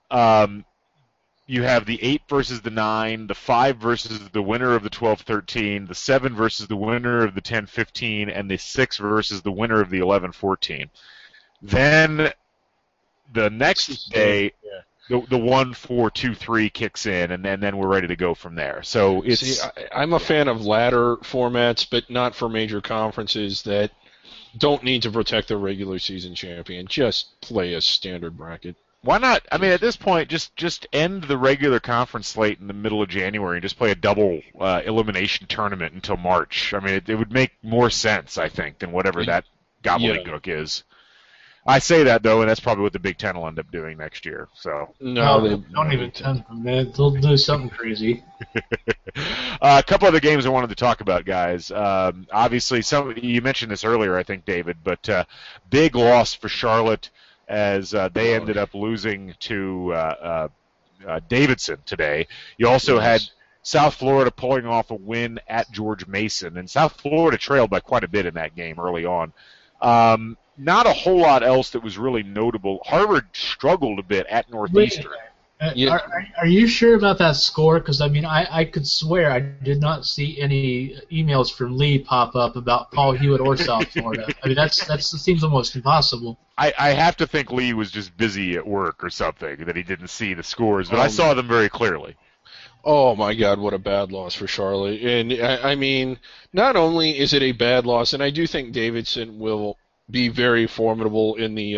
you have the 8 versus the 9, the 5 versus the winner of the 12-13, the 7 versus the winner of the 10-15, and the 6 versus the winner of the 11-14. Then the next day, the 1-4-2-3 kicks in, and then we're ready to go from there. So it's. See, I'm a fan of ladder formats, but not for major conferences that don't need to protect their regular season champion. Just play a standard bracket. Why not? I mean, at this point, just end the regular conference slate in the middle of January and just play a double elimination tournament until March. I mean, it would make more sense, I think, than whatever that gobbledygook is. I say that, though, and that's probably what the Big Ten will end up doing next year. So no, they don't even tempt them, man. They'll do something crazy. A couple other games I wanted to talk about, guys. Obviously, you mentioned this earlier, I think, David, but big loss for Charlotte as they ended up losing to Davidson today. You also had South Florida pulling off a win at George Mason, and South Florida trailed by quite a bit in that game early on. Not a whole lot else that was really notable. Harvard struggled a bit at Northeastern. Are you sure about that score? Because, I mean, I could swear I did not see any emails from Lee pop up about Paul Hewitt or South Florida. I mean, that seems almost impossible. I have to think Lee was just busy at work or something, that he didn't see the scores, but I saw them very clearly. Oh, my God, what a bad loss for Charlotte. And, I mean, not only is it a bad loss, and I do think Davidson will be very formidable in the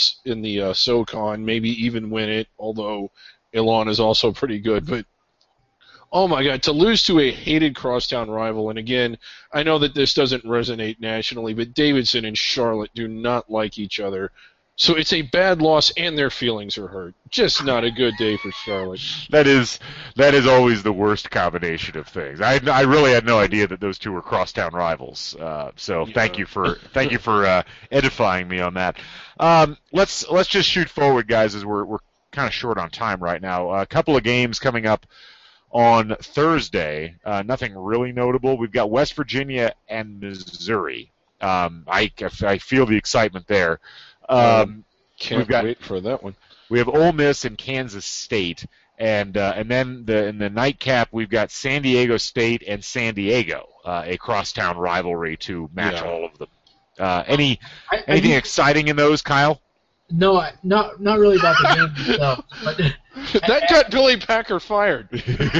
SoCon, maybe even win it, although Elon is also pretty good. But, oh my God, to lose to a hated crosstown rival, and again, I know that this doesn't resonate nationally, but Davidson and Charlotte do not like each other. So it's a bad loss, and their feelings are hurt. Just not a good day for Charlotte. That is always the worst combination of things. I really had no idea that those two were crosstown rivals. So thank you for edifying me on that. Let's just shoot forward, guys, as we're kind of short on time right now. A couple of games coming up on Thursday. Nothing really notable. We've got West Virginia and Missouri. I feel the excitement there. Can't wait for that one. We have Ole Miss and Kansas State, and then in the nightcap we've got San Diego State and San Diego, a crosstown rivalry to match all of them. Anything exciting in those, Kyle? No, not really about the game itself. But that got Billy Packer fired.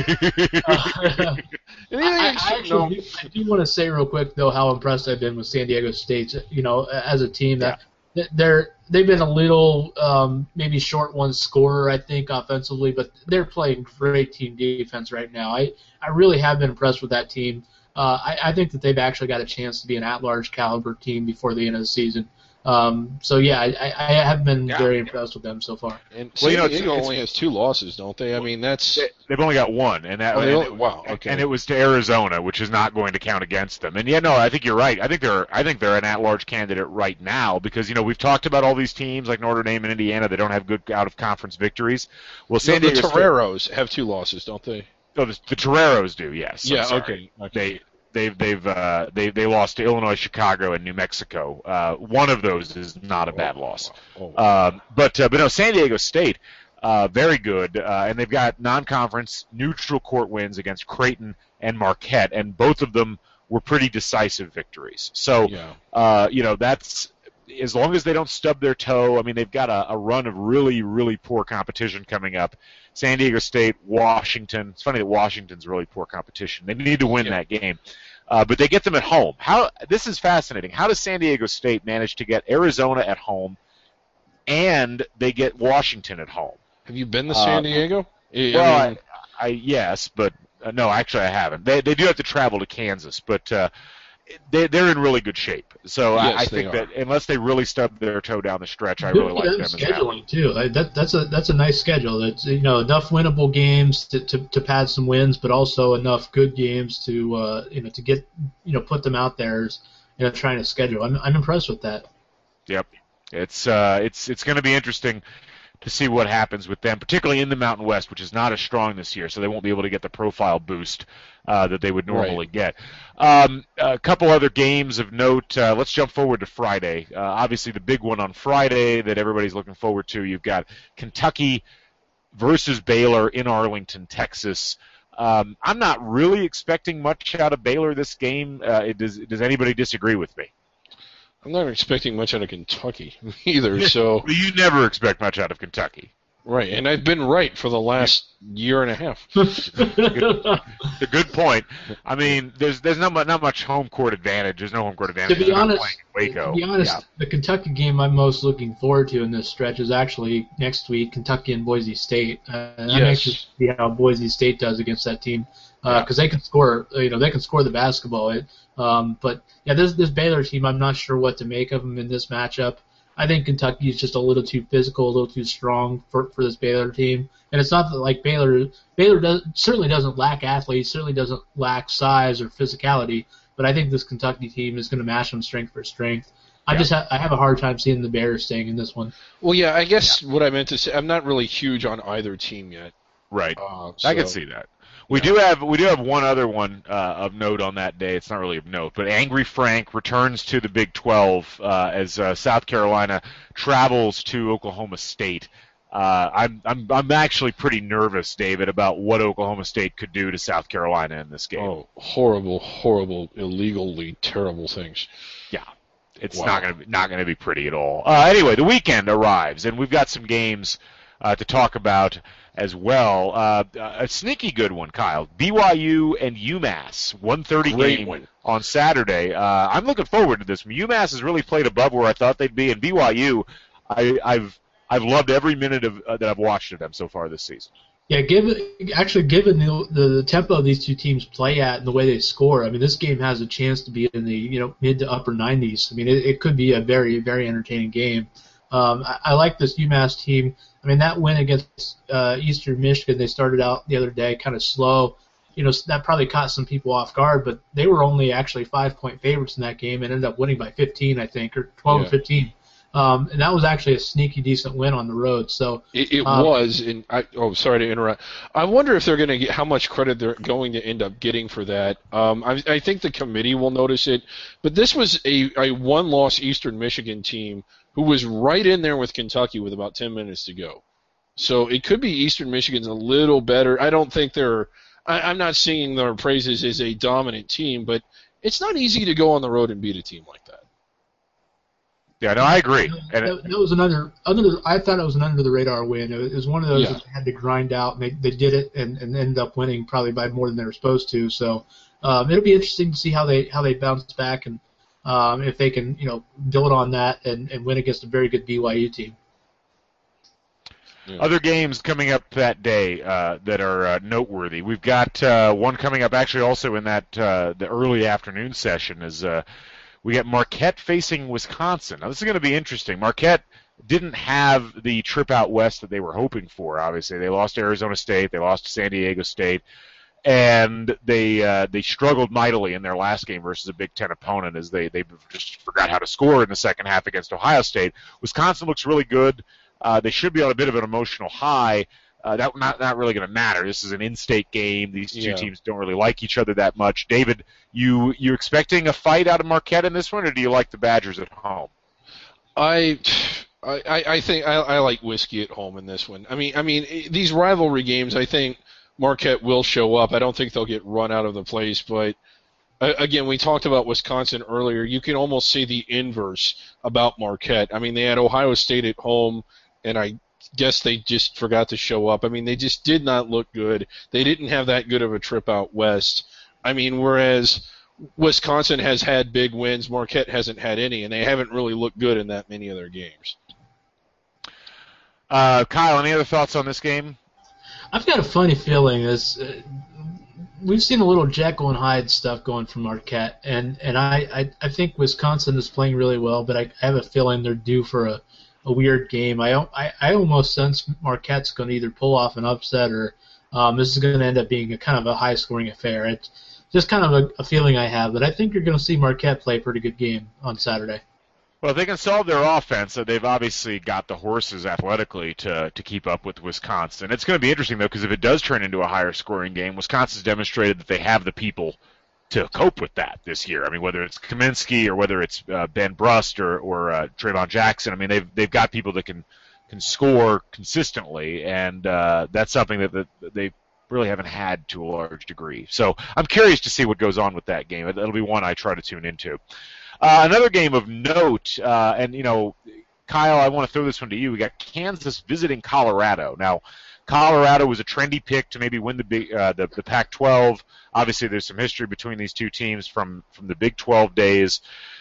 I do want to say real quick though how impressed I've been with San Diego State. You know, as a team that. They've been a little maybe short one scorer, I think, offensively, but they're playing great team defense right now. I really have been impressed with that team. I think that they've actually got a chance to be an at-large caliber team before the end of the season. So yeah, I have been very impressed with them so far. And San Diego only has 2 losses, don't they? I mean, they've only got 1, and and it was to Arizona, which is not going to count against them. And I think you're right. I think they're an at-large candidate right now because we've talked about all these teams like Notre Dame and Indiana that don't have good out-of-conference victories. Well, San Diego the Toreros have 2 losses, don't they? Oh, the Toreros do. Yes. Yeah. I'm sorry. Okay. They lost to Illinois, Chicago, and New Mexico. One of those is not a bad loss. But no, San Diego State, very good, and they've got non-conference neutral court wins against Creighton and Marquette, and both of them were pretty decisive victories. So, that's as long as they don't stub their toe. I mean, they've got a run of really, really poor competition coming up. San Diego State, Washington. It's funny that Washington's really poor competition. They need to win that game. But they get them at home. This is fascinating. How does San Diego State manage to get Arizona at home and they get Washington at home? Have you been to San Diego? Yes, but no, actually I haven't. They do have to travel to Kansas, but they're in really good shape. So yes, I think that unless they really stub their toe down the stretch, I really like them as scheduling too. That's a nice schedule. That's enough winnable games to pad some wins, but also enough good games to to get put them out there as trying to schedule. I'm impressed with that. Yep, it's going to be interesting to see what happens with them, particularly in the Mountain West, which is not as strong this year, so they won't be able to get the profile boost that they would normally get. A couple other games of note. Let's jump forward to Friday. Obviously, the big one on Friday that everybody's looking forward to, you've got Kentucky versus Baylor in Arlington, Texas. I'm not really expecting much out of Baylor this game. Does anybody disagree with me? I'm not expecting much out of Kentucky either. So well, you never expect much out of Kentucky, right? And I've been right for the last year and a half. A good point. I mean, there's not much home court advantage. There's no home court advantage. To be honest, Waco. The Kentucky game I'm most looking forward to in this stretch is actually next week, Kentucky and Boise State. I'm anxious to see how Boise State does against that team because they can score. They can score the basketball. But this Baylor team, I'm not sure what to make of them in this matchup. I think Kentucky is just a little too physical, a little too strong for this Baylor team. And it's not that like Baylor certainly doesn't lack athletes, certainly doesn't lack size or physicality, but I think this Kentucky team is going to match them strength for strength. I have a hard time seeing the Bears staying in this one. Well, yeah, I guess what I meant to say, I'm not really huge on either team yet. Right. I can see that. We do have one other one of note on that day. It's not really of note, but Angry Frank returns to the Big 12 as South Carolina travels to Oklahoma State. I'm actually pretty nervous, David, about what Oklahoma State could do to South Carolina in this game. Oh, horrible, illegally terrible things. Yeah, it's not gonna be pretty at all. Anyway, the weekend arrives, and we've got some games to talk about as well. A sneaky good one, Kyle. BYU and UMass, 1:30 game on Saturday. I'm looking forward to this. UMass has really played above where I thought they'd be, and BYU, I've loved every minute of that I've watched of them so far this season. Yeah, given the tempo of these two teams play at and the way they score, I mean, this game has a chance to be in the mid to upper 90s. I mean, it could be a very, very entertaining game. I like this UMass team. I mean, that win against Eastern Michigan, they started out the other day kind of slow. That probably caught some people off guard, but they were only actually 5-point favorites in that game and ended up winning by 15, I think, or 12 or 15. And that was actually a sneaky decent win on the road. So it was. And sorry to interrupt. I wonder if they're going to get how much credit they're going to end up getting for that. I think the committee will notice it. But this was a one-loss Eastern Michigan team who was right in there with Kentucky with about 10 minutes to go. So it could be Eastern Michigan's a little better. I don't think I'm not singing their praises as a dominant team, but it's not easy to go on the road and beat a team like that. Yeah, no, I agree. That was I thought it was an under-the-radar win. It was one of those that they had to grind out, and they did it and ended up winning probably by more than they were supposed to. So it'll be interesting to see how they bounce back and if they can build on that and win against a very good BYU team. Yeah. Other games coming up that day that are noteworthy. We've got one coming up actually also in that the early afternoon session is we got Marquette facing Wisconsin. Now this is going to be interesting. Marquette didn't have the trip out west that they were hoping for. Obviously, they lost to Arizona State, they lost to San Diego State, and they struggled mightily in their last game versus a Big Ten opponent as they just forgot how to score in the second half against Ohio State. Wisconsin looks really good. They should be on a bit of an emotional high. not really going to matter. This is an in-state game. These two Yeah. teams don't really like each other that much. David, you expecting a fight out of Marquette in this one, or do you like the Badgers at home? I think I like whiskey at home in this one. I mean these rivalry games, I think Marquette will show up. I don't think they'll get run out of the place, but again, we talked about Wisconsin earlier. You can almost say the inverse about Marquette. I mean, they had Ohio State at home, and I guess they just forgot to show up. I mean, they just did not look good. They didn't have that good of a trip out west. I mean, whereas Wisconsin has had big wins, Marquette hasn't had any, and they haven't really looked good in that many of their games. Kyle, any other thoughts on this game? I've got a funny feeling we've seen a little Jekyll and Hyde stuff going from Marquette, and I think Wisconsin is playing really well, but I have a feeling they're due for a weird game. I almost sense Marquette's going to either pull off an upset or this is going to end up being a kind of a high-scoring affair. It's just kind of a feeling I have, but I think you're going to see Marquette play a pretty good game on Saturday. Well, if they can solve their offense, so they've obviously got the horses athletically to keep up with Wisconsin. It's going to be interesting, though, because if it does turn into a higher-scoring game, Wisconsin's demonstrated that they have the people to cope with that this year. I mean, whether it's Kaminsky or whether it's Ben Brust or Trayvon Jackson, I mean, they've got people that can score consistently, and that's something that they really haven't had to a large degree. So I'm curious to see what goes on with that game. It'll be one I try to tune into. Another game of note, and Kyle, I want to throw this one to you. We got Kansas visiting Colorado. Now, Colorado was a trendy pick to maybe win the Pac-12. Obviously, there's some history between these two teams from the Big 12 days.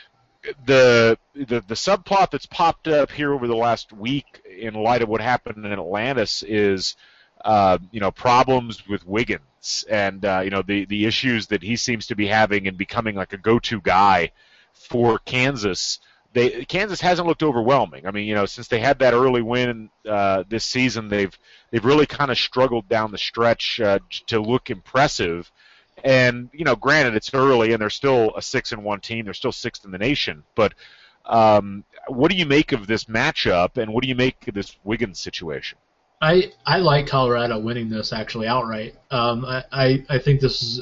The subplot that's popped up here over the last week in light of what happened in Atlantis is problems with Wiggins and the issues that he seems to be having and becoming like a go-to guy for Kansas. Kansas hasn't looked overwhelming. I mean, since they had that early win this season, they've really kind of struggled down the stretch to look impressive. And granted, it's early, and they're still a 6-1 team. They're still sixth in the nation. But what do you make of this matchup, and what do you make of this Wiggins situation? I like Colorado winning this actually outright. I think this is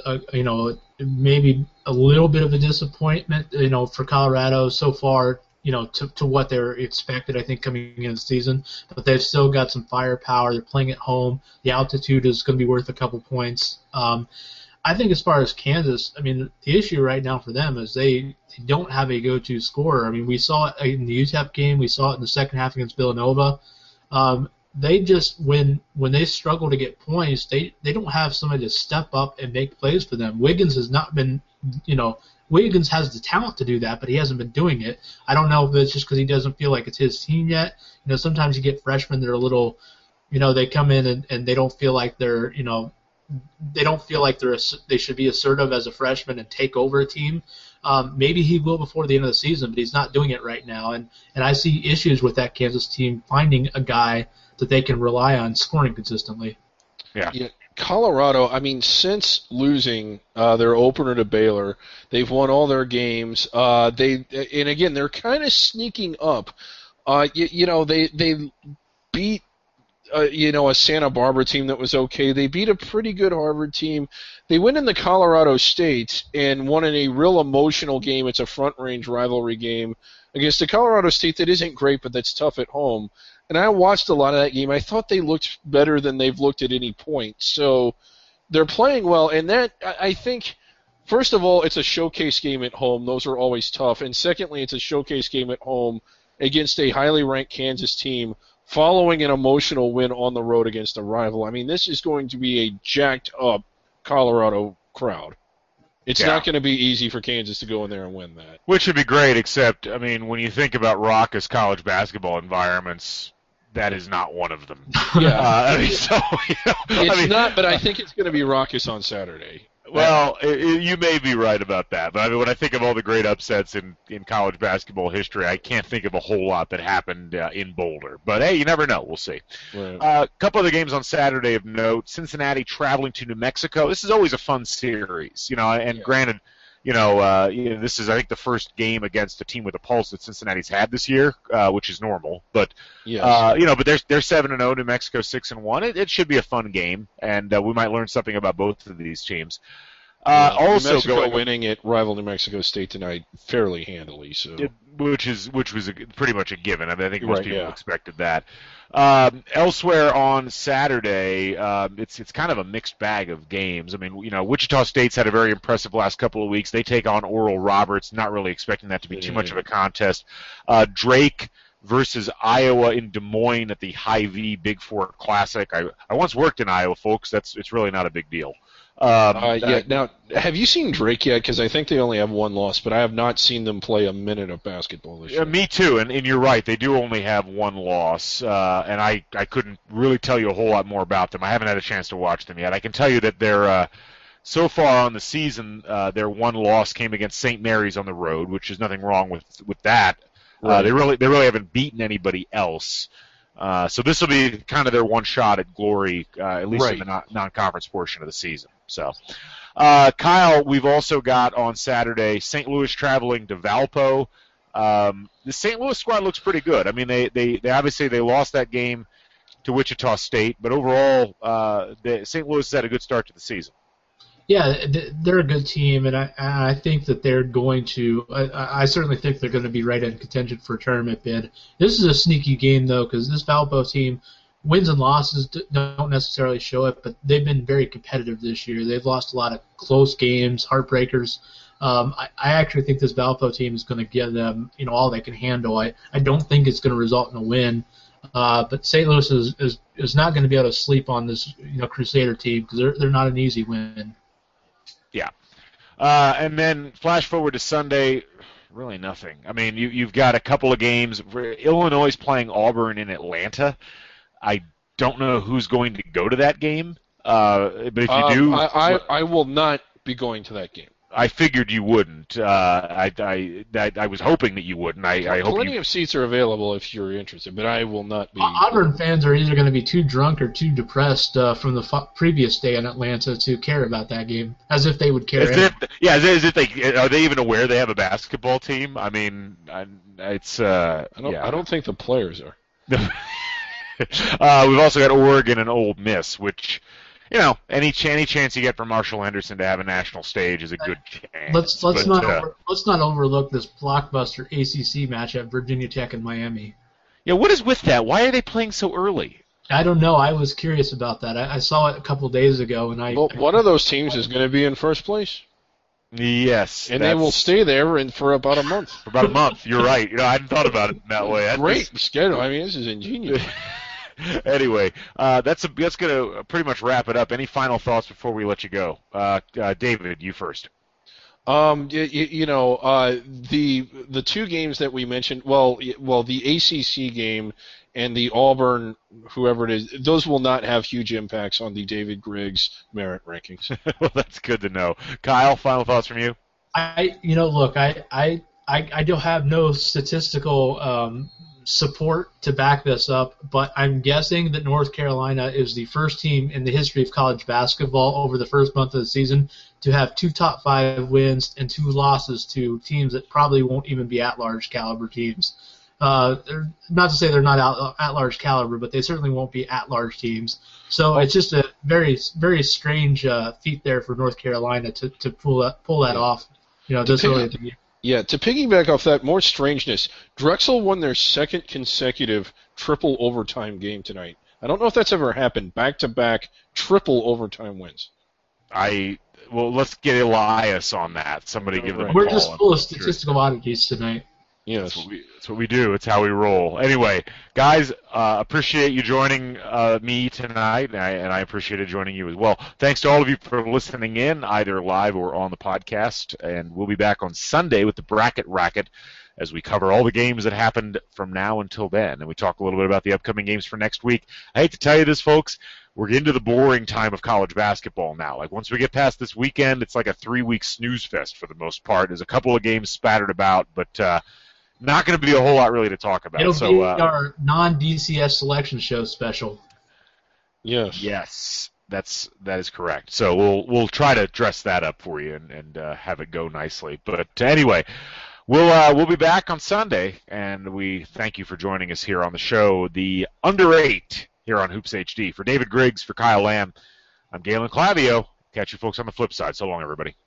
maybe a little bit of a disappointment for Colorado so far to what they were expected I think coming into the season, but they've still got some firepower. They're playing at home. The altitude is going to be worth a couple points. I think as far as Kansas, I mean the issue right now for them is they don't have a go-to scorer. I mean we saw it in the UTEP game. We saw it in the second half against Villanova. They just when they struggle to get points, they don't have somebody to step up and make plays for them. Wiggins has not been, Wiggins has the talent to do that, but he hasn't been doing it. I don't know if it's just because he doesn't feel like it's his team yet. Sometimes you get freshmen that are a little, they come in and they don't feel like they're, they don't feel like they should be assertive as a freshman and take over a team. Maybe he will before the end of the season, but he's not doing it right now. And I see issues with that Kansas team finding a guy that they can rely on scoring consistently. Yeah, Colorado, I mean, since losing their opener to Baylor, they've won all their games. And again, they're kind of sneaking up. They beat a Santa Barbara team that was okay. They beat a pretty good Harvard team. They went in the Colorado State and won in a real emotional game. It's a Front Range rivalry game against the Colorado State that isn't great, but that's tough at home. And I watched a lot of that game. I thought they looked better than they've looked at any point. So they're playing well. And that, I think, first of all, it's a showcase game at home. Those are always tough. And secondly, it's a showcase game at home against a highly ranked Kansas team following an emotional win on the road against a rival. I mean, this is going to be a jacked-up Colorado crowd. It's not going to be easy for Kansas to go in there and win that. Which would be great, except, I mean, when you think about raucous college basketball environments, that is not one of them. Yeah. It's not, but I think it's going to be raucous on Saturday. Well, you may be right about that, but I mean, when I think of all the great upsets in college basketball history, I can't think of a whole lot that happened in Boulder. But hey, you never know. We'll see. Right. A couple of the games on Saturday of note: Cincinnati traveling to New Mexico. This is always a fun series, and granted, this is, I think, the first game against a team with a pulse that Cincinnati's had this year, which is normal. But Yes. but they're 7-0, New Mexico 6-1. It should be a fun game, and we might learn something about both of these teams. Also, New Mexico winning at rival New Mexico State tonight fairly handily, so which was pretty much a given. I mean, I think most people yeah. expected that. Elsewhere on Saturday, it's kind of a mixed bag of games. I mean, Wichita State's had a very impressive last couple of weeks. They take on Oral Roberts. Not really expecting that to be too much of a contest. Drake versus Iowa in Des Moines at the Hy-Vee Big Four Classic. I once worked in Iowa, folks. It's really not a big deal. Now, have you seen Drake yet? Because I think they only have one loss, but I have not seen them play a minute of basketball this year. Me too, and you're right. They do only have one loss, and I couldn't really tell you a whole lot more about them. I haven't had a chance to watch them yet. I can tell you that they're so far on the season, their one loss came against St. Mary's on the road, which is nothing wrong with that. Right. They really haven't beaten anybody else. So this will be kind of their one shot at glory, at least in the non-conference portion of the season. So, Kyle, we've also got on Saturday St. Louis traveling to Valpo. The St. Louis squad looks pretty good. I mean, they obviously they lost that game to Wichita State, but overall, St. Louis has had a good start to the season. Yeah, they're a good team, and I think that they're going to. I certainly think they're going to be right in contention for a tournament bid. This is a sneaky game though, because this Valpo team, wins and losses don't necessarily show it, but they've been very competitive this year. They've lost a lot of close games, heartbreakers. I actually think this Valpo team is going to give them all they can handle. I don't think it's going to result in a win. But St. Louis is not going to be able to sleep on this Crusader team because they're not an easy win. Yeah. And then flash forward to Sunday, really nothing. I mean, you've got a couple of games. Illinois is playing Auburn in Atlanta. I don't know who's going to go to that game, but if you do... I will not be going to that game. I figured you wouldn't. I was hoping that you wouldn't. I hope plenty of seats are available if you're interested, but I will not be. Auburn fans are either going to be too drunk or too depressed from the previous day in Atlanta to care about that game, as if they would care. As if they are they even aware they have a basketball team? I mean, it's. I don't think the players are. We've also got Oregon and Ole Miss, which. Any chance you get for Marshall Henderson to have a national stage is a good chance. Let's not overlook this blockbuster ACC matchup, Virginia Tech and Miami. Yeah, what is with that? Why are they playing so early? I don't know. I was curious about that. I saw it a couple days ago, and one of those teams is going to be in first place. Yes, and they will stay there for about a month. For about a month, you're right. I hadn't thought about it that way. Great schedule. I mean, this is ingenious. Anyway, that's going to pretty much wrap it up. Any final thoughts before we let you go? David, you first. The two games that we mentioned, the ACC game and the Auburn, whoever it is, those will not have huge impacts on the David Griggs merit rankings. Well, that's good to know. Kyle, final thoughts from you? I don't have no statistical support to back this up, but I'm guessing that North Carolina is the first team in the history of college basketball over the first month of the season to have 2 top 5 wins and 2 losses to teams that probably won't even be at-large caliber teams. Not to say they're not at-large caliber, but they certainly won't be at-large teams. So it's just a very, very strange feat there for North Carolina to pull that off. This early in the year. Yeah, to piggyback off that, more strangeness, Drexel won their second consecutive triple overtime game tonight. I don't know if that's ever happened, back-to-back triple overtime wins. Let's get Elias on that. Somebody give them a call. We're just full of statistical oddities tonight. Yes. That's what we do. It's how we roll. Anyway, guys, appreciate you joining me tonight, and I appreciated joining you as well. Thanks to all of you for listening in, either live or on the podcast, and we'll be back on Sunday with the Bracket Racket as we cover all the games that happened from now until then, and we talk a little bit about the upcoming games for next week. I hate to tell you this, folks, we're into the boring time of college basketball now. Like, once we get past this weekend, it's like a 3-week snooze fest for the most part. There's a couple of games spattered about, but not going to be a whole lot really to talk about. It'll be our non-DCS selection show special. Yes. That is correct. So we'll try to dress that up for you and have it go nicely. But anyway, we'll be back on Sunday, and we thank you for joining us here on the show, the Under 8 here on Hoops HD. For David Griggs, for Kyle Lamb, I'm Galen Clavio. Catch you folks on the flip side. So long, everybody.